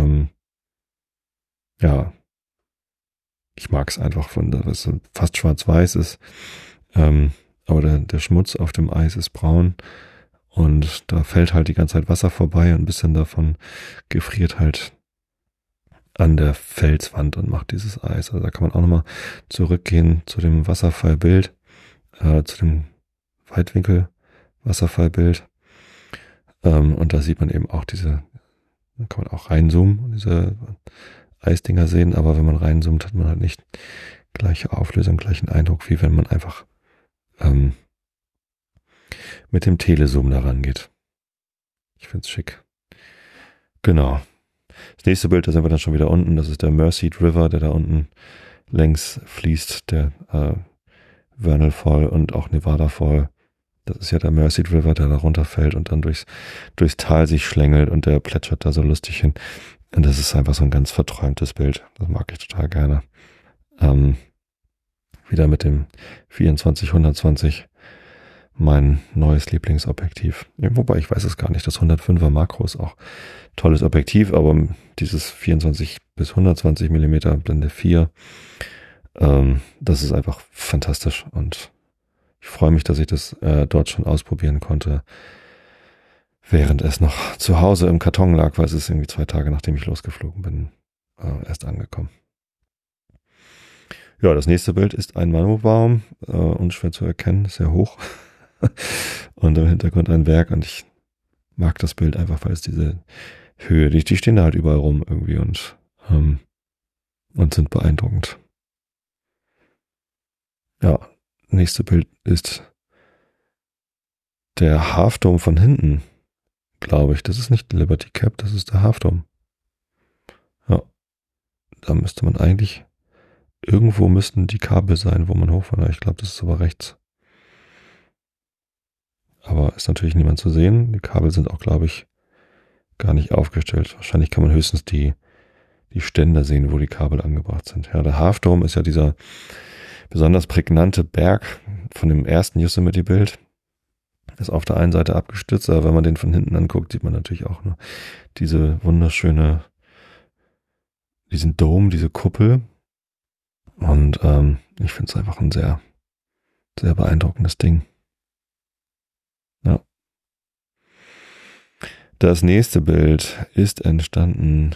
Speaker 1: ja, ich mag es einfach, dass es fast schwarz-weiß ist. Aber der Schmutz auf dem Eis ist braun. Und da fällt halt die ganze Zeit Wasser vorbei und ein bisschen davon gefriert halt an der Felswand und macht dieses Eis. Also da kann man auch nochmal zurückgehen zu dem Wasserfallbild, zu dem Weitwinkel-Wasserfallbild. Und da sieht man eben auch da kann man auch reinzoomen und diese Eisdinger sehen, aber wenn man reinzoomt, hat man halt nicht gleiche Auflösung, gleichen Eindruck, wie wenn man einfach mit dem Telezoom da rangeht. Ich find's schick. Genau. Das nächste Bild, da sind wir dann schon wieder unten. Das ist der Merced River, der da unten längs fließt, der Vernal Fall und auch Nevada Fall. Das ist ja der Merced River, der da runterfällt und dann durchs Tal sich schlängelt und der plätschert da so lustig hin. Und das ist einfach so ein ganz verträumtes Bild. Das mag ich total gerne. Wieder mit dem 24-120 mein neues Lieblingsobjektiv. Ja, wobei, ich weiß es gar nicht. Das 105er Makro ist auch tolles Objektiv, aber dieses 24 bis 120 Millimeter Blende 4, das ist einfach fantastisch und ich freue mich, dass ich das dort schon ausprobieren konnte, während es noch zu Hause im Karton lag, weil es ist irgendwie 2 Tage, nachdem ich losgeflogen bin, erst angekommen. Ja, das nächste Bild ist ein Manubaum, unschwer zu erkennen, sehr hoch. Und im Hintergrund ein Berg und ich mag das Bild einfach, weil es diese Höhe, die stehen da halt überall rum irgendwie und sind beeindruckend. Ja, nächste Bild ist der Half Dome von hinten, glaube ich. Das ist nicht Liberty Cap, das ist der Half Dome. Ja, da müsste man eigentlich, irgendwo müssten die Kabel sein, wo man hochfahren. Ich glaube, das ist aber rechts. Aber ist natürlich niemand zu sehen. Die Kabel sind auch, glaube ich, gar nicht aufgestellt. Wahrscheinlich kann man höchstens die Ständer sehen, wo die Kabel angebracht sind. Ja, der Half Dome ist ja dieser besonders prägnante Berg von dem ersten Yosemite-Bild. Ist auf der einen Seite abgestürzt, aber wenn man den von hinten anguckt, sieht man natürlich auch nur diesen Dome, diese Kuppel. Und ich finde es einfach ein sehr, sehr beeindruckendes Ding. Ja. Das nächste Bild ist entstanden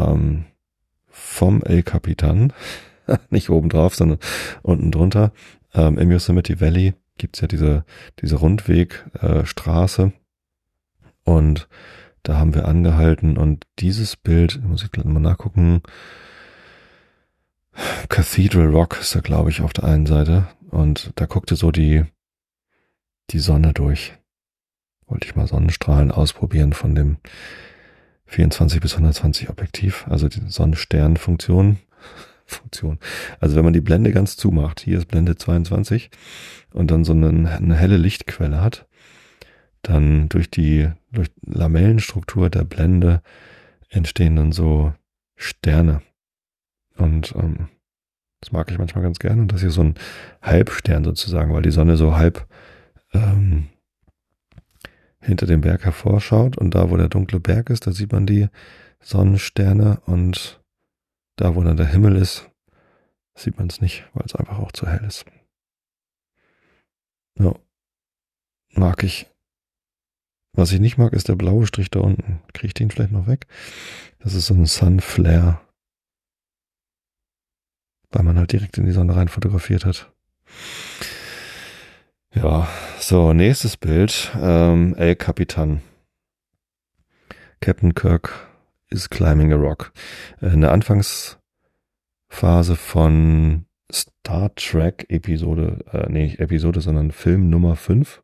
Speaker 1: vom El Capitan, nicht oben drauf, sondern unten drunter. Im Yosemite Valley gibt's ja diese Rundwegstraße und da haben wir angehalten und dieses Bild, muss ich gleich mal nachgucken, Cathedral Rock ist da, glaube ich, auf der einen Seite und da guckte so die Sonne durch. Wollte ich mal Sonnenstrahlen ausprobieren von dem 24 bis 120 Objektiv, also die Sonnensternfunktion. Also wenn man die Blende ganz zumacht, hier ist Blende 22 und dann so eine helle Lichtquelle hat, dann durch Lamellenstruktur der Blende entstehen dann so Sterne. Und das mag ich manchmal ganz gerne. Und das ist hier so ein Halbstern sozusagen, weil die Sonne so halb hinter dem Berg hervorschaut. Und da, wo der dunkle Berg ist, da sieht man die Sonnensterne. Und da, wo dann der Himmel ist, sieht man es nicht, weil es einfach auch zu hell ist. Ja, mag ich. Was ich nicht mag, ist der blaue Strich da unten. Kriege ich den vielleicht noch weg? Das ist so ein Sunflare, weil man halt direkt in die Sonne rein fotografiert hat. Ja, so, nächstes Bild. El Capitan. Captain Kirk is climbing a rock. Eine Anfangsphase von Star Trek Episode, nicht Episode, sondern Film Nummer 5.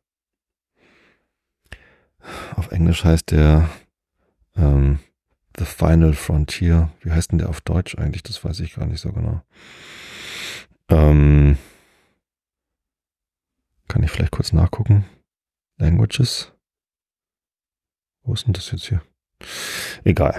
Speaker 1: Auf Englisch heißt der The Final Frontier. Wie heißt denn der auf Deutsch eigentlich? Das weiß ich gar nicht so genau. Kann ich vielleicht kurz nachgucken? Languages. Wo ist denn das jetzt hier? Egal.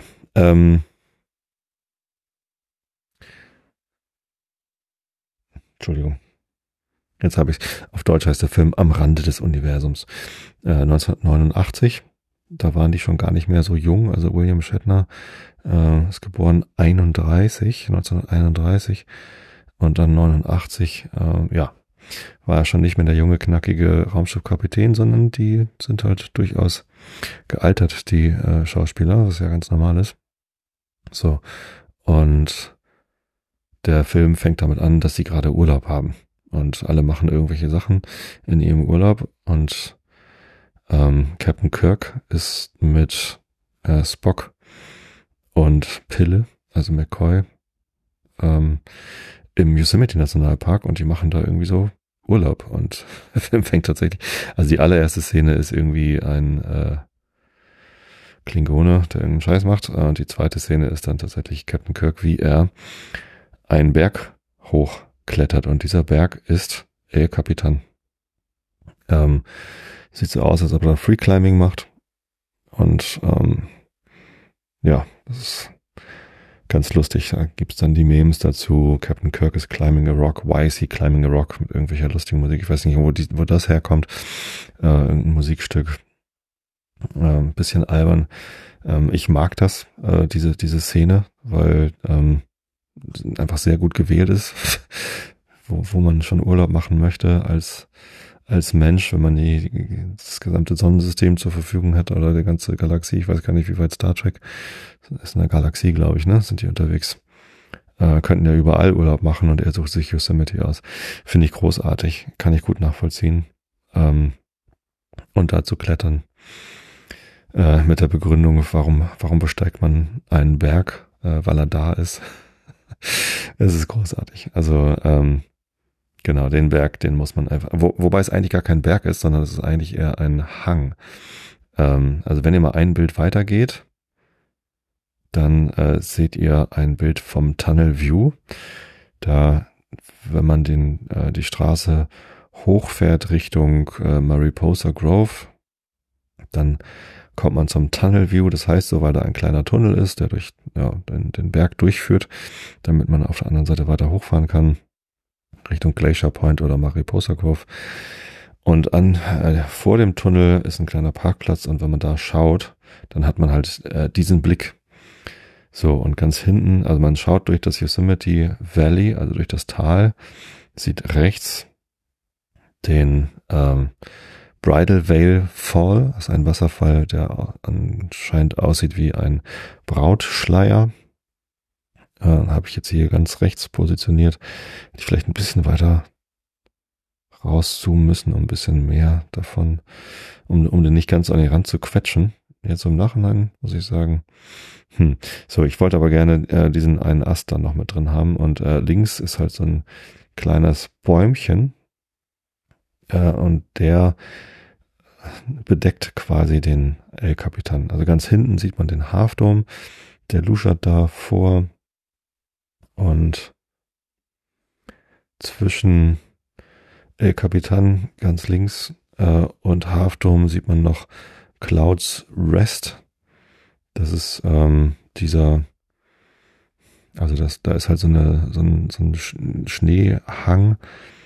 Speaker 1: Entschuldigung. Jetzt habe ich es. Auf Deutsch heißt der Film Am Rande des Universums. 1989. Da waren die schon gar nicht mehr so jung. Also William Shatner ist geboren 1931 und dann 89. War er schon nicht mehr der junge, knackige Raumschiffkapitän, sondern die sind halt durchaus gealtert, die Schauspieler, was ja ganz normal ist. So. Und der Film fängt damit an, dass sie gerade Urlaub haben. Und alle machen irgendwelche Sachen in ihrem Urlaub. Und Captain Kirk ist mit Spock und Pille, also McCoy, im Yosemite Nationalpark und die machen da irgendwie so Urlaub. Und der Film fängt tatsächlich, also die allererste Szene ist irgendwie ein Klingone, der irgendeinen Scheiß macht. Und die zweite Szene ist dann tatsächlich Captain Kirk, wie er einen Berg hochklettert. Und dieser Berg ist El Capitan. Sieht so aus, als ob er Free Climbing macht. Und das ist ganz lustig. Da gibt's dann die Memes dazu. Captain Kirk is climbing a rock. Why is he climbing a rock? Mit irgendwelcher lustigen Musik. Ich weiß nicht, wo das herkommt. Irgendein Musikstück. Bisschen albern. Ich mag das, diese Szene, weil einfach sehr gut gewählt ist, wo man schon Urlaub machen möchte als Mensch, wenn man das gesamte Sonnensystem zur Verfügung hat oder die ganze Galaxie. Ich weiß gar nicht, wie weit Star Trek ist, eine Galaxie, glaube ich, ne? Sind die unterwegs. Könnten ja überall Urlaub machen und er sucht sich Yosemite aus. Finde ich großartig. Kann ich gut nachvollziehen. Und dazu klettern. Mit der Begründung, warum besteigt man einen Berg, weil er da ist. Es ist großartig. Also, genau, den Berg, den muss man einfach, wobei es eigentlich gar kein Berg ist, sondern es ist eigentlich eher ein Hang. Also wenn ihr mal ein Bild weitergeht, dann seht ihr ein Bild vom Tunnel View. Da, wenn man die Straße hochfährt Richtung Mariposa Grove, dann kommt man zum Tunnel View. Das heißt so, weil da ein kleiner Tunnel ist, der durch den Berg durchführt, damit man auf der anderen Seite weiter hochfahren kann. Richtung Glacier Point oder Mariposa Grove. Und vor dem Tunnel ist ein kleiner Parkplatz und wenn man da schaut, dann hat man halt diesen Blick. So, und ganz hinten, also man schaut durch das Yosemite Valley, also durch das Tal, sieht rechts den Bridal Veil Fall, das ist ein Wasserfall, der anscheinend aussieht wie ein Brautschleier. Habe ich jetzt hier ganz rechts positioniert. Hätte ich vielleicht ein bisschen weiter rauszoomen müssen, um ein bisschen mehr davon, um den nicht ganz an den Rand zu quetschen. Jetzt im Nachhinein muss ich sagen, so, ich wollte aber gerne diesen einen Ast dann noch mit drin haben und links ist halt so ein kleines Bäumchen und der bedeckt quasi den El Capitan. Also ganz hinten sieht man den Half Dome, der luschert da vor und zwischen El Capitan ganz links und Half Dome sieht man noch Clouds Rest. Das ist dieser Also da ist halt so ein Schneehang.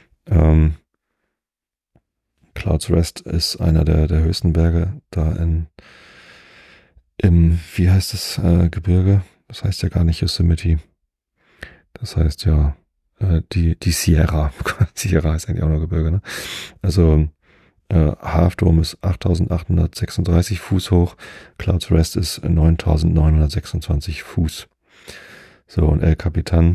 Speaker 1: Clouds Rest ist einer der höchsten Berge da im, wie heißt das, Gebirge? Das heißt ja gar nicht Yosemite. Das heißt ja, die Sierra. Sierra heißt eigentlich auch noch Gebirge, ne? Also, Half Dome ist 8.836 Fuß hoch. Clouds Rest ist 9.926 Fuß. So, und El Capitan,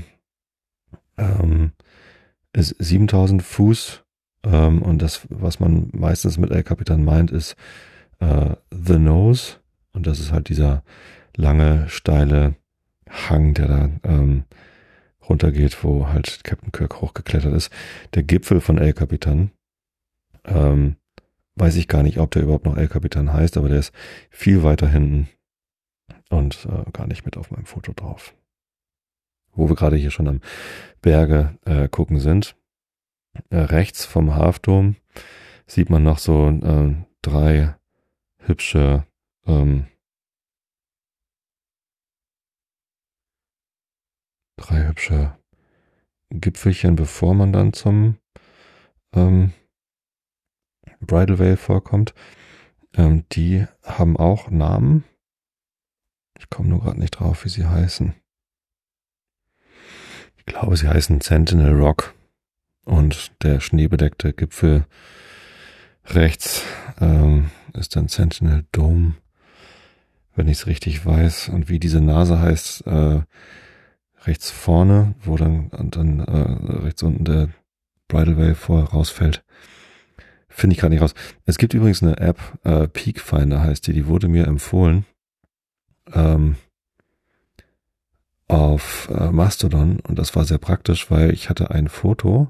Speaker 1: ist 7.000 Fuß. Und das, was man meistens mit El Capitan meint, ist, The Nose. Und das ist halt dieser lange, steile Hang, der da runtergeht, wo halt Captain Kirk hochgeklettert ist. Der Gipfel von El Capitan, weiß ich gar nicht, ob der überhaupt noch El Capitan heißt, aber der ist viel weiter hinten und gar nicht mit auf meinem Foto drauf. Wo wir gerade hier schon am Berge gucken sind. Rechts vom Half Dome sieht man noch so drei hübsche Gipfelchen, bevor man dann zum Bridal Veil vorkommt. Die haben auch Namen. Ich komme nur gerade nicht drauf, wie sie heißen. Ich glaube, sie heißen Sentinel Rock. Und der schneebedeckte Gipfel rechts ist dann Sentinel Dome, wenn ich es richtig weiß. Und wie diese Nase heißt, rechts vorne, wo dann rechts unten der Bridal Veil rausfällt. Finde ich gerade nicht raus. Es gibt übrigens eine App, Peak Finder heißt die wurde mir empfohlen auf Mastodon, und das war sehr praktisch, weil ich hatte ein Foto,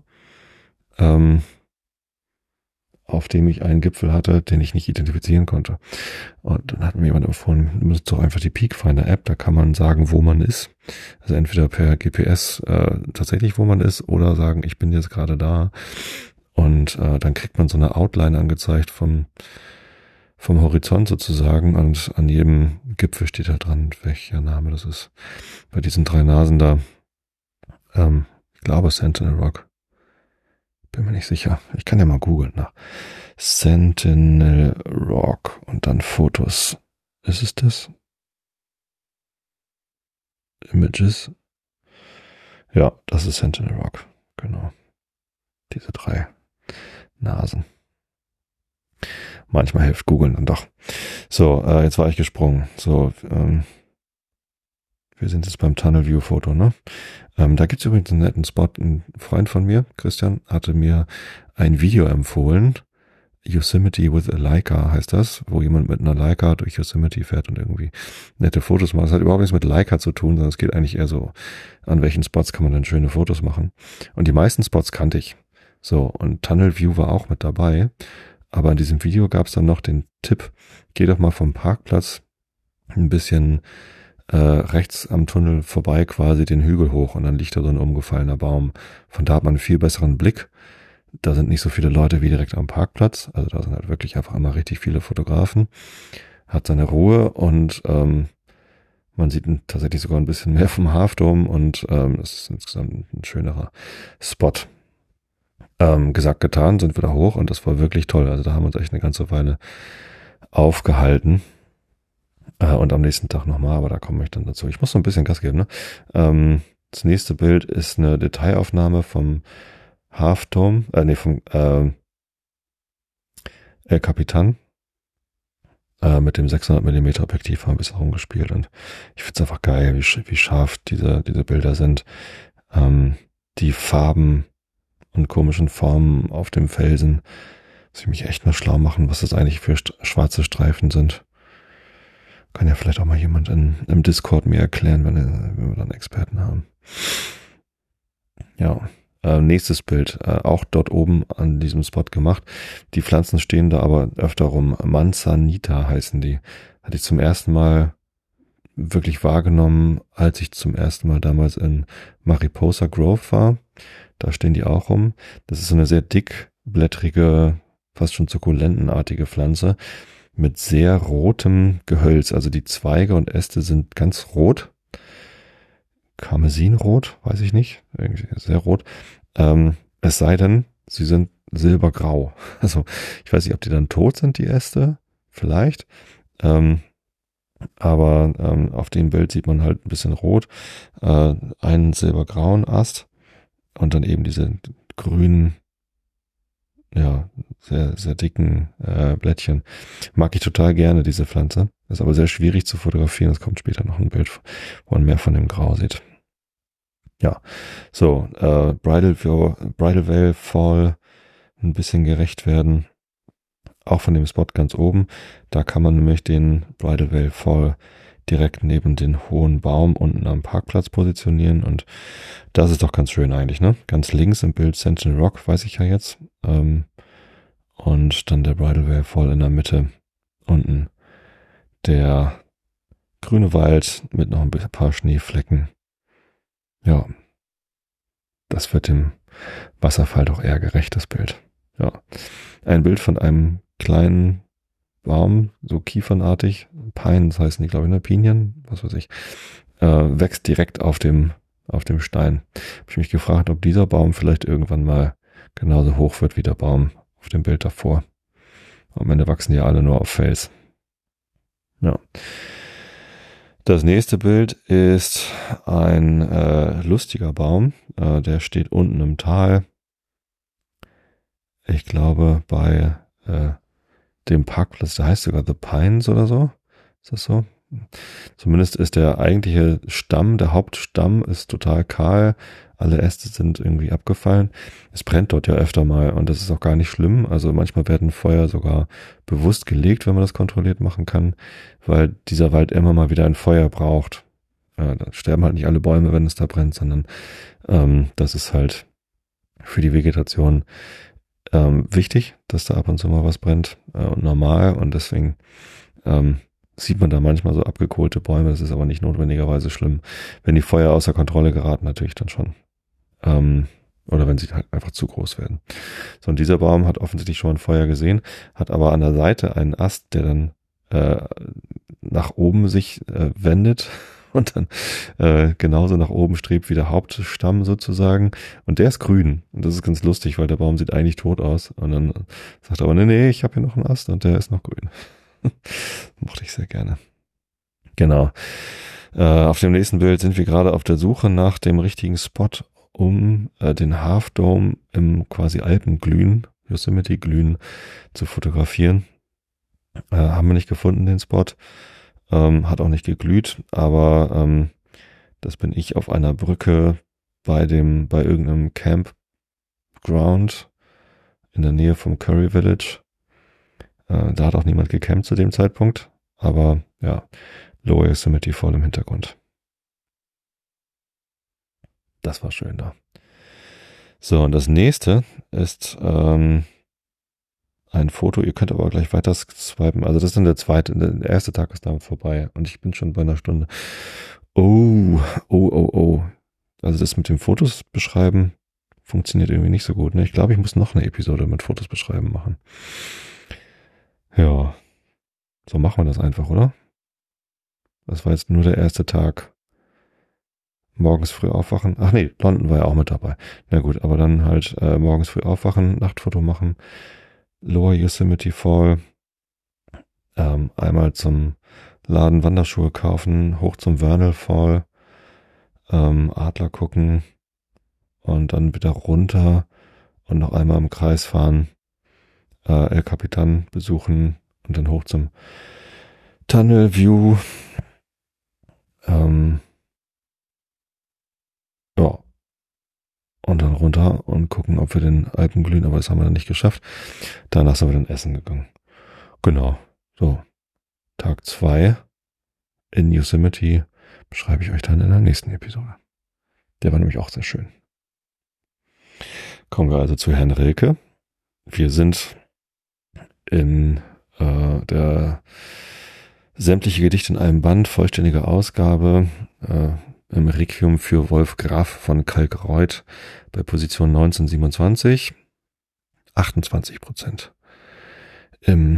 Speaker 1: auf dem ich einen Gipfel hatte, den ich nicht identifizieren konnte. Und dann hat mir jemand empfohlen, du nutzt doch einfach die Peak Finder App, da kann man sagen, wo man ist. Also entweder per GPS tatsächlich, wo man ist, oder sagen, ich bin jetzt gerade da. Und dann kriegt man so eine Outline angezeigt vom Horizont sozusagen, und an jedem Gipfel steht da dran, welcher Name das ist. Bei diesen drei Nasen da, ich glaube Sentinel Rock. Bin mir nicht sicher. Ich kann ja mal googeln nach Sentinel Rock und dann Fotos. Ist es das? Images? Ja, das ist Sentinel Rock. Genau. Diese drei Nasen. Manchmal hilft googeln dann doch. So, jetzt war ich gesprungen. So, wir sind jetzt beim Tunnel View Foto, ne? Da gibt's übrigens einen netten Spot. Ein Freund von mir, Christian, hatte mir ein Video empfohlen. Yosemite with a Leica heißt das, wo jemand mit einer Leica durch Yosemite fährt und irgendwie nette Fotos macht. Das hat überhaupt nichts mit Leica zu tun, sondern es geht eigentlich eher so, an welchen Spots kann man dann schöne Fotos machen. Und die meisten Spots kannte ich. So, und Tunnel View war auch mit dabei. Aber in diesem Video gab's dann noch den Tipp, geh doch mal vom Parkplatz ein bisschen rechts am Tunnel vorbei quasi den Hügel hoch, und dann liegt da so ein umgefallener Baum. Von da hat man einen viel besseren Blick. Da sind nicht so viele Leute wie direkt am Parkplatz. Also da sind halt wirklich einfach immer richtig viele Fotografen. Hat seine Ruhe, und man sieht tatsächlich sogar ein bisschen mehr vom Half Dome, und es ist insgesamt ein schönerer Spot. Gesagt, getan, sind wir da hoch, und das war wirklich toll. Also da haben wir uns echt eine ganze Weile aufgehalten. Und am nächsten Tag nochmal, aber da komme ich dann dazu. Ich muss so ein bisschen Gas geben, ne? Das nächste Bild ist eine Detailaufnahme vom Half Dome, vom El Capitan. Mit dem 600mm Objektiv haben wir ein bisschen rumgespielt, und ich finde es einfach geil, wie scharf diese Bilder sind. Die Farben und komischen Formen auf dem Felsen. Muss ich mich echt mal schlau machen, was das eigentlich für schwarze Streifen sind. Kann ja vielleicht auch mal jemand im Discord mir erklären, wenn wir dann Experten haben. Ja, nächstes Bild, auch dort oben an diesem Spot gemacht. Die Pflanzen stehen da aber öfter rum. Manzanita heißen die. Hatte ich zum ersten Mal wirklich wahrgenommen, als ich zum ersten Mal damals in Mariposa Grove war. Da stehen die auch rum. Das ist so eine sehr dickblättrige, fast schon sukkulentenartige Pflanze mit sehr rotem Gehölz. Also die Zweige und Äste sind ganz rot. Karmesinrot, weiß ich nicht, irgendwie sehr rot. Es sei denn, sie sind silbergrau. Also ich weiß nicht, ob die dann tot sind, die Äste, vielleicht. Aber auf dem Bild sieht man halt ein bisschen rot, einen silbergrauen Ast und dann eben diese grünen, ja, sehr, sehr dicken Blättchen. Mag ich total gerne, diese Pflanze. Ist aber sehr schwierig zu fotografieren. Es kommt später noch ein Bild, wo man mehr von dem Grau sieht. Ja, so, Bridal Veil Fall ein bisschen gerecht werden. Auch von dem Spot ganz oben. Da kann man nämlich den Bridal Veil Fall direkt neben den hohen Baum unten am Parkplatz positionieren. Und das ist doch ganz schön eigentlich, ne? Ganz links im Bild Sentinel Rock, weiß ich ja jetzt. Und dann der Bridal Veil Fall in der Mitte. Unten der grüne Wald mit noch ein paar Schneeflecken. Ja, das wird dem Wasserfall doch eher gerecht, das Bild. Ja, ein Bild von einem kleinen Baum, so kiefernartig, Pines heißen die, glaube ich, ne? Pinien, was weiß ich, wächst direkt auf dem Stein. Habe ich mich gefragt, ob dieser Baum vielleicht irgendwann mal genauso hoch wird wie der Baum auf dem Bild davor. Am Ende wachsen die alle nur auf Fels. Ja. Das nächste Bild ist ein lustiger Baum. Der steht unten im Tal. Ich glaube bei dem Parkplatz, der heißt sogar The Pines oder so. Ist das so? Zumindest ist der eigentliche Stamm, der Hauptstamm ist total kahl. Alle Äste sind irgendwie abgefallen. Es brennt dort ja öfter mal und das ist auch gar nicht schlimm. Also manchmal werden Feuer sogar bewusst gelegt, wenn man das kontrolliert machen kann, weil dieser Wald immer mal wieder ein Feuer braucht. Da sterben halt nicht alle Bäume, wenn es da brennt, sondern das ist halt für die Vegetation wichtig, dass da ab und zu mal was brennt und normal und deswegen sieht man da manchmal so abgekohlte Bäume. Das ist aber nicht notwendigerweise schlimm. Wenn die Feuer außer Kontrolle geraten, natürlich dann schon. Oder wenn sie halt einfach zu groß werden. So, und dieser Baum hat offensichtlich schon ein Feuer gesehen, hat aber an der Seite einen Ast, der dann nach oben sich wendet und dann genauso nach oben strebt wie der Hauptstamm sozusagen. Und der ist grün. Und das ist ganz lustig, weil der Baum sieht eigentlich tot aus. Und dann sagt er aber, nee, ich habe hier noch einen Ast und der ist noch grün. Mochte ich sehr gerne. Genau. Auf dem nächsten Bild sind wir gerade auf der Suche nach dem richtigen Spot, um den Half Dome im quasi Alpenglühen, Yosemite-Glühen zu fotografieren. Haben wir nicht gefunden, den Spot. Hat auch nicht geglüht, aber das bin ich auf einer Brücke bei irgendeinem Campground in der Nähe vom Curry Village. Da hat auch niemand gecampt zu dem Zeitpunkt, aber ja, Lower Yosemite voll im Hintergrund. Das war schön da. So, und das nächste ist ein Foto. Ihr könnt aber gleich weiter swipen. Also das ist dann der erste Tag ist damit vorbei und ich bin schon bei einer Stunde. Oh. Also das mit dem Fotos beschreiben funktioniert irgendwie nicht so gut. Ne? Ich glaube, ich muss noch eine Episode mit Fotos beschreiben machen. Ja, so machen wir das einfach, oder? Das war jetzt nur der erste Tag. Morgens früh aufwachen. Ach nee, London war ja auch mit dabei. Na gut, aber dann halt morgens früh aufwachen, Nachtfoto machen. Lower Yosemite Fall. Einmal zum Laden Wanderschuhe kaufen, hoch zum Vernal Fall. Adler gucken. Und dann wieder runter und noch einmal im Kreis fahren. El Capitan besuchen und dann hoch zum Tunnel View. Ja. Und dann runter und gucken, ob wir den Alpenglühen, aber das haben wir dann nicht geschafft. Danach sind wir dann essen gegangen. Genau. So. Tag 2 in Yosemite beschreibe ich euch dann in der nächsten Episode. Der war nämlich auch sehr schön. Kommen wir also zu Herrn Rilke. Wir sind in der sämtliche Gedichte in einem Band, vollständige Ausgabe, im Requiem für Wolf Graf von Kalkreuth bei Position 1927, 28% im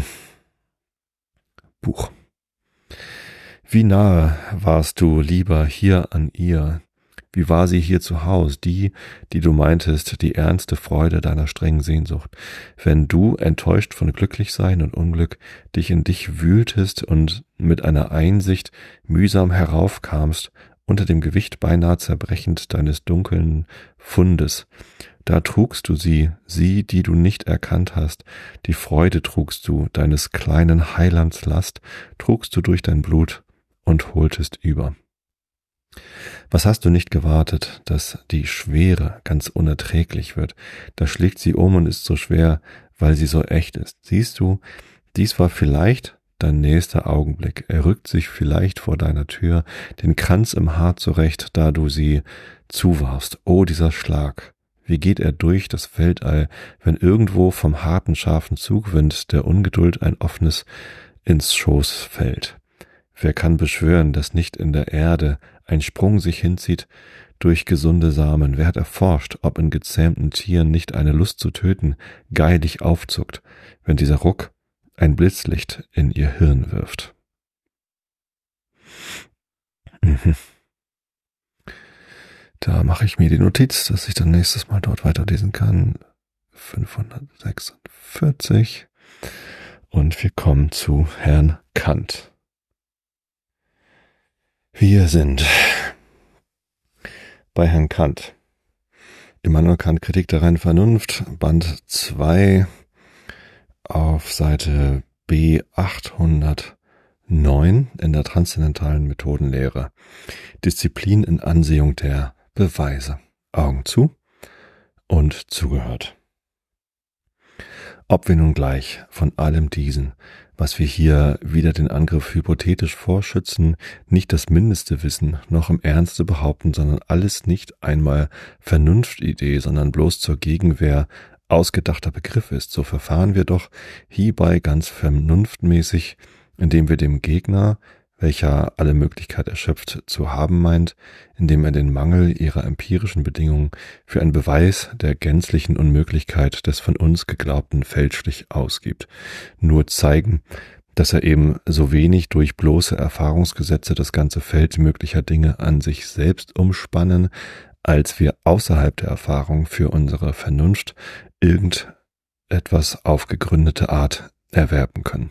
Speaker 1: Buch. Wie nahe warst du lieber hier an ihr, Wie war sie hier zu Haus, die du meintest, die ernste Freude deiner strengen Sehnsucht? Wenn du, enttäuscht von Glücklichsein und Unglück, dich in dich wühltest und mit einer Einsicht mühsam heraufkamst, unter dem Gewicht beinahe zerbrechend deines dunklen Fundes, da trugst du sie, die du nicht erkannt hast, die Freude trugst du, deines kleinen Heilands Last, trugst du durch dein Blut und holtest über. Was hast du nicht gewartet, dass die Schwere ganz unerträglich wird? Da schlägt sie um und ist so schwer, weil sie so echt ist. Siehst du, dies war vielleicht dein nächster Augenblick. Er rückt sich vielleicht vor deiner Tür, den Kranz im Haar zurecht, da du sie zuwarfst. Oh, dieser Schlag! Wie geht er durch das Weltall, wenn irgendwo vom harten, scharfen Zugwind der Ungeduld ein offenes ins Schoß fällt? Wer kann beschwören, dass nicht in der Erde ein Sprung sich hinzieht durch gesunde Samen? Wer hat erforscht, ob in gezähmten Tieren nicht eine Lust zu töten geilig aufzuckt, wenn dieser Ruck ein Blitzlicht in ihr Hirn wirft? Da mache ich mir die Notiz, dass ich dann nächstes Mal dort weiterlesen kann. 546. Und wir kommen zu Herrn Kant. Wir sind bei Herrn Kant. Immanuel Kant, Kritik der reinen Vernunft, Band 2 auf Seite B809 in der transzendentalen Methodenlehre. Disziplin in Ansehung der Beweise. Augen zu und zugehört. Ob wir nun gleich von allem diesen, was wir hier wieder den Angriff hypothetisch vorschützen, nicht das Mindeste wissen, noch im Ernste behaupten, sondern alles nicht einmal Vernunftidee, sondern bloß zur Gegenwehr ausgedachter Begriff ist, so verfahren wir doch hierbei ganz vernunftmäßig, indem wir dem Gegner, welcher alle Möglichkeit erschöpft zu haben meint, indem er den Mangel ihrer empirischen Bedingungen für einen Beweis der gänzlichen Unmöglichkeit des von uns Geglaubten fälschlich ausgibt, nur zeigen, dass er eben so wenig durch bloße Erfahrungsgesetze das ganze Feld möglicher Dinge an sich selbst umspannen, als wir außerhalb der Erfahrung für unsere Vernunft irgendetwas auf gegründete Art erwerben können.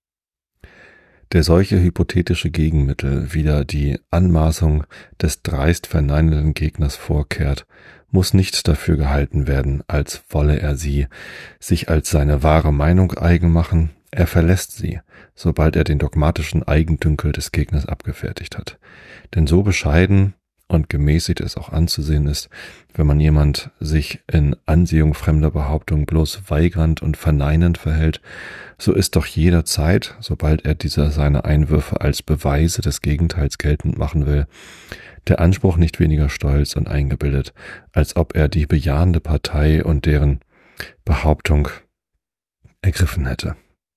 Speaker 1: Der solche hypothetische Gegenmittel wieder die Anmaßung des dreist verneinenden Gegners vorkehrt, muss nicht dafür gehalten werden, als wolle er sie sich als seine wahre Meinung eigen machen. Er verlässt sie, sobald er den dogmatischen Eigendünkel des Gegners abgefertigt hat. Denn so bescheiden und gemäßigt es auch anzusehen ist, wenn man jemand sich in Ansehung fremder Behauptungen bloß weigernd und verneinend verhält, so ist doch jederzeit, sobald er dieser seine Einwürfe als Beweise des Gegenteils geltend machen will, der Anspruch nicht weniger stolz und eingebildet, als ob er die bejahende Partei und deren Behauptung ergriffen hätte.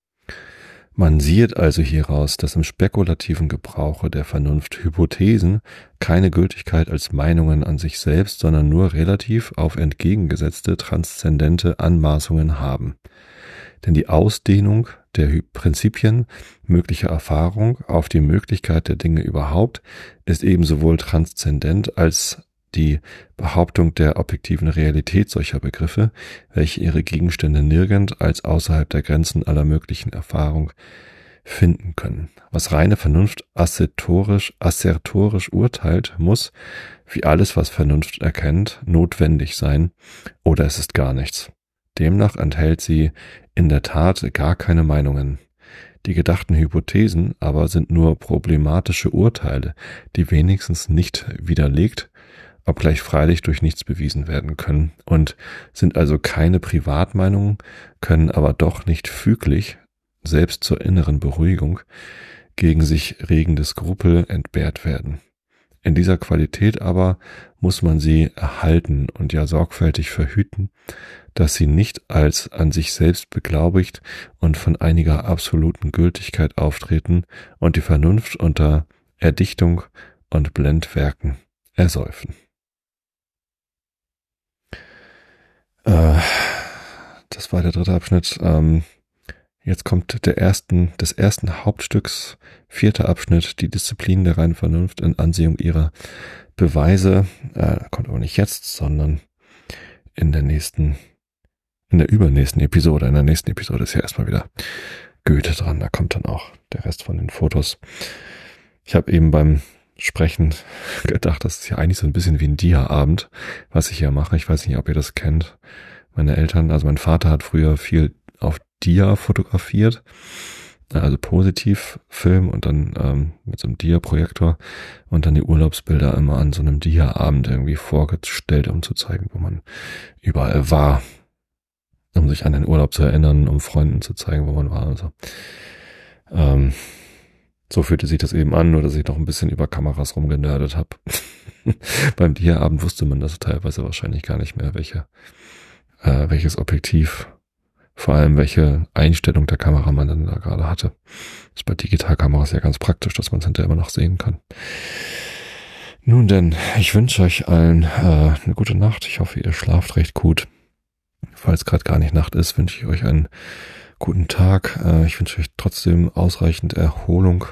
Speaker 1: Man sieht also hieraus, dass im spekulativen Gebrauche der Vernunft Hypothesen keine Gültigkeit als Meinungen an sich selbst, sondern nur relativ auf entgegengesetzte transzendente Anmaßungen haben. Denn die Ausdehnung der Prinzipien möglicher Erfahrung auf die Möglichkeit der Dinge überhaupt ist ebenso wohl transzendent als die Behauptung der objektiven Realität solcher Begriffe, welche ihre Gegenstände nirgend als außerhalb der Grenzen aller möglichen Erfahrung finden können. Was reine Vernunft assertorisch urteilt, muss, wie alles, was Vernunft erkennt, notwendig sein, oder es ist gar nichts. Demnach enthält sie in der Tat gar keine Meinungen. Die gedachten Hypothesen aber sind nur problematische Urteile, die wenigstens nicht widerlegt, obgleich freilich durch nichts bewiesen werden können, und sind also keine Privatmeinungen, können aber doch nicht füglich, selbst zur inneren Beruhigung, gegen sich regende Skrupel entbehrt werden. In dieser Qualität aber muss man sie erhalten und ja sorgfältig verhüten, dass sie nicht als an sich selbst beglaubigt und von einiger absoluten Gültigkeit auftreten und die Vernunft unter Erdichtung und Blendwerken ersäufen. Das war der dritte Abschnitt. Jetzt kommt des ersten Hauptstücks, vierter Abschnitt, die Disziplin der reinen Vernunft in Ansehung ihrer Beweise, kommt aber nicht jetzt, sondern in der übernächsten Episode. In der nächsten Episode ist ja erstmal wieder Goethe dran. Da kommt dann auch der Rest von den Fotos. Ich habe eben beim Sprechen gedacht, das ist ja eigentlich so ein bisschen wie ein Dia-Abend, was ich hier mache. Ich weiß nicht, ob ihr das kennt. Meine Eltern, also mein Vater hat früher viel auf Dia fotografiert, also positiv Film und dann mit so einem Dia-Projektor und dann die Urlaubsbilder immer an so einem Dia-Abend irgendwie vorgestellt, um zu zeigen, wo man überall war, um sich an den Urlaub zu erinnern, um Freunden zu zeigen, wo man war und so. So fühlte sich das eben an, nur dass ich noch ein bisschen über Kameras rumgenördet habe. Beim Dia-Abend wusste man das teilweise wahrscheinlich gar nicht mehr, welches Objektiv, vor allem welche Einstellung der Kamera man dann da gerade hatte. Das ist bei Digitalkameras ja ganz praktisch, dass man es hinterher immer noch sehen kann. Nun denn, ich wünsche euch allen eine gute Nacht. Ich hoffe, ihr schlaft recht gut. Falls gerade gar nicht Nacht ist, wünsche ich euch einen guten Tag. Ich wünsche euch trotzdem ausreichend Erholung,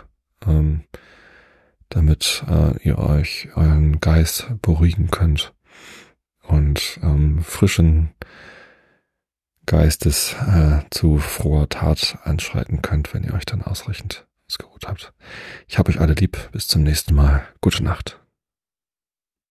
Speaker 1: damit ihr euch euren Geist beruhigen könnt und frischen Geistes zu froher Tat anschreiten könnt, wenn ihr euch dann ausreichend ausgeruht habt. Ich habe euch alle lieb. Bis zum nächsten Mal. Gute Nacht.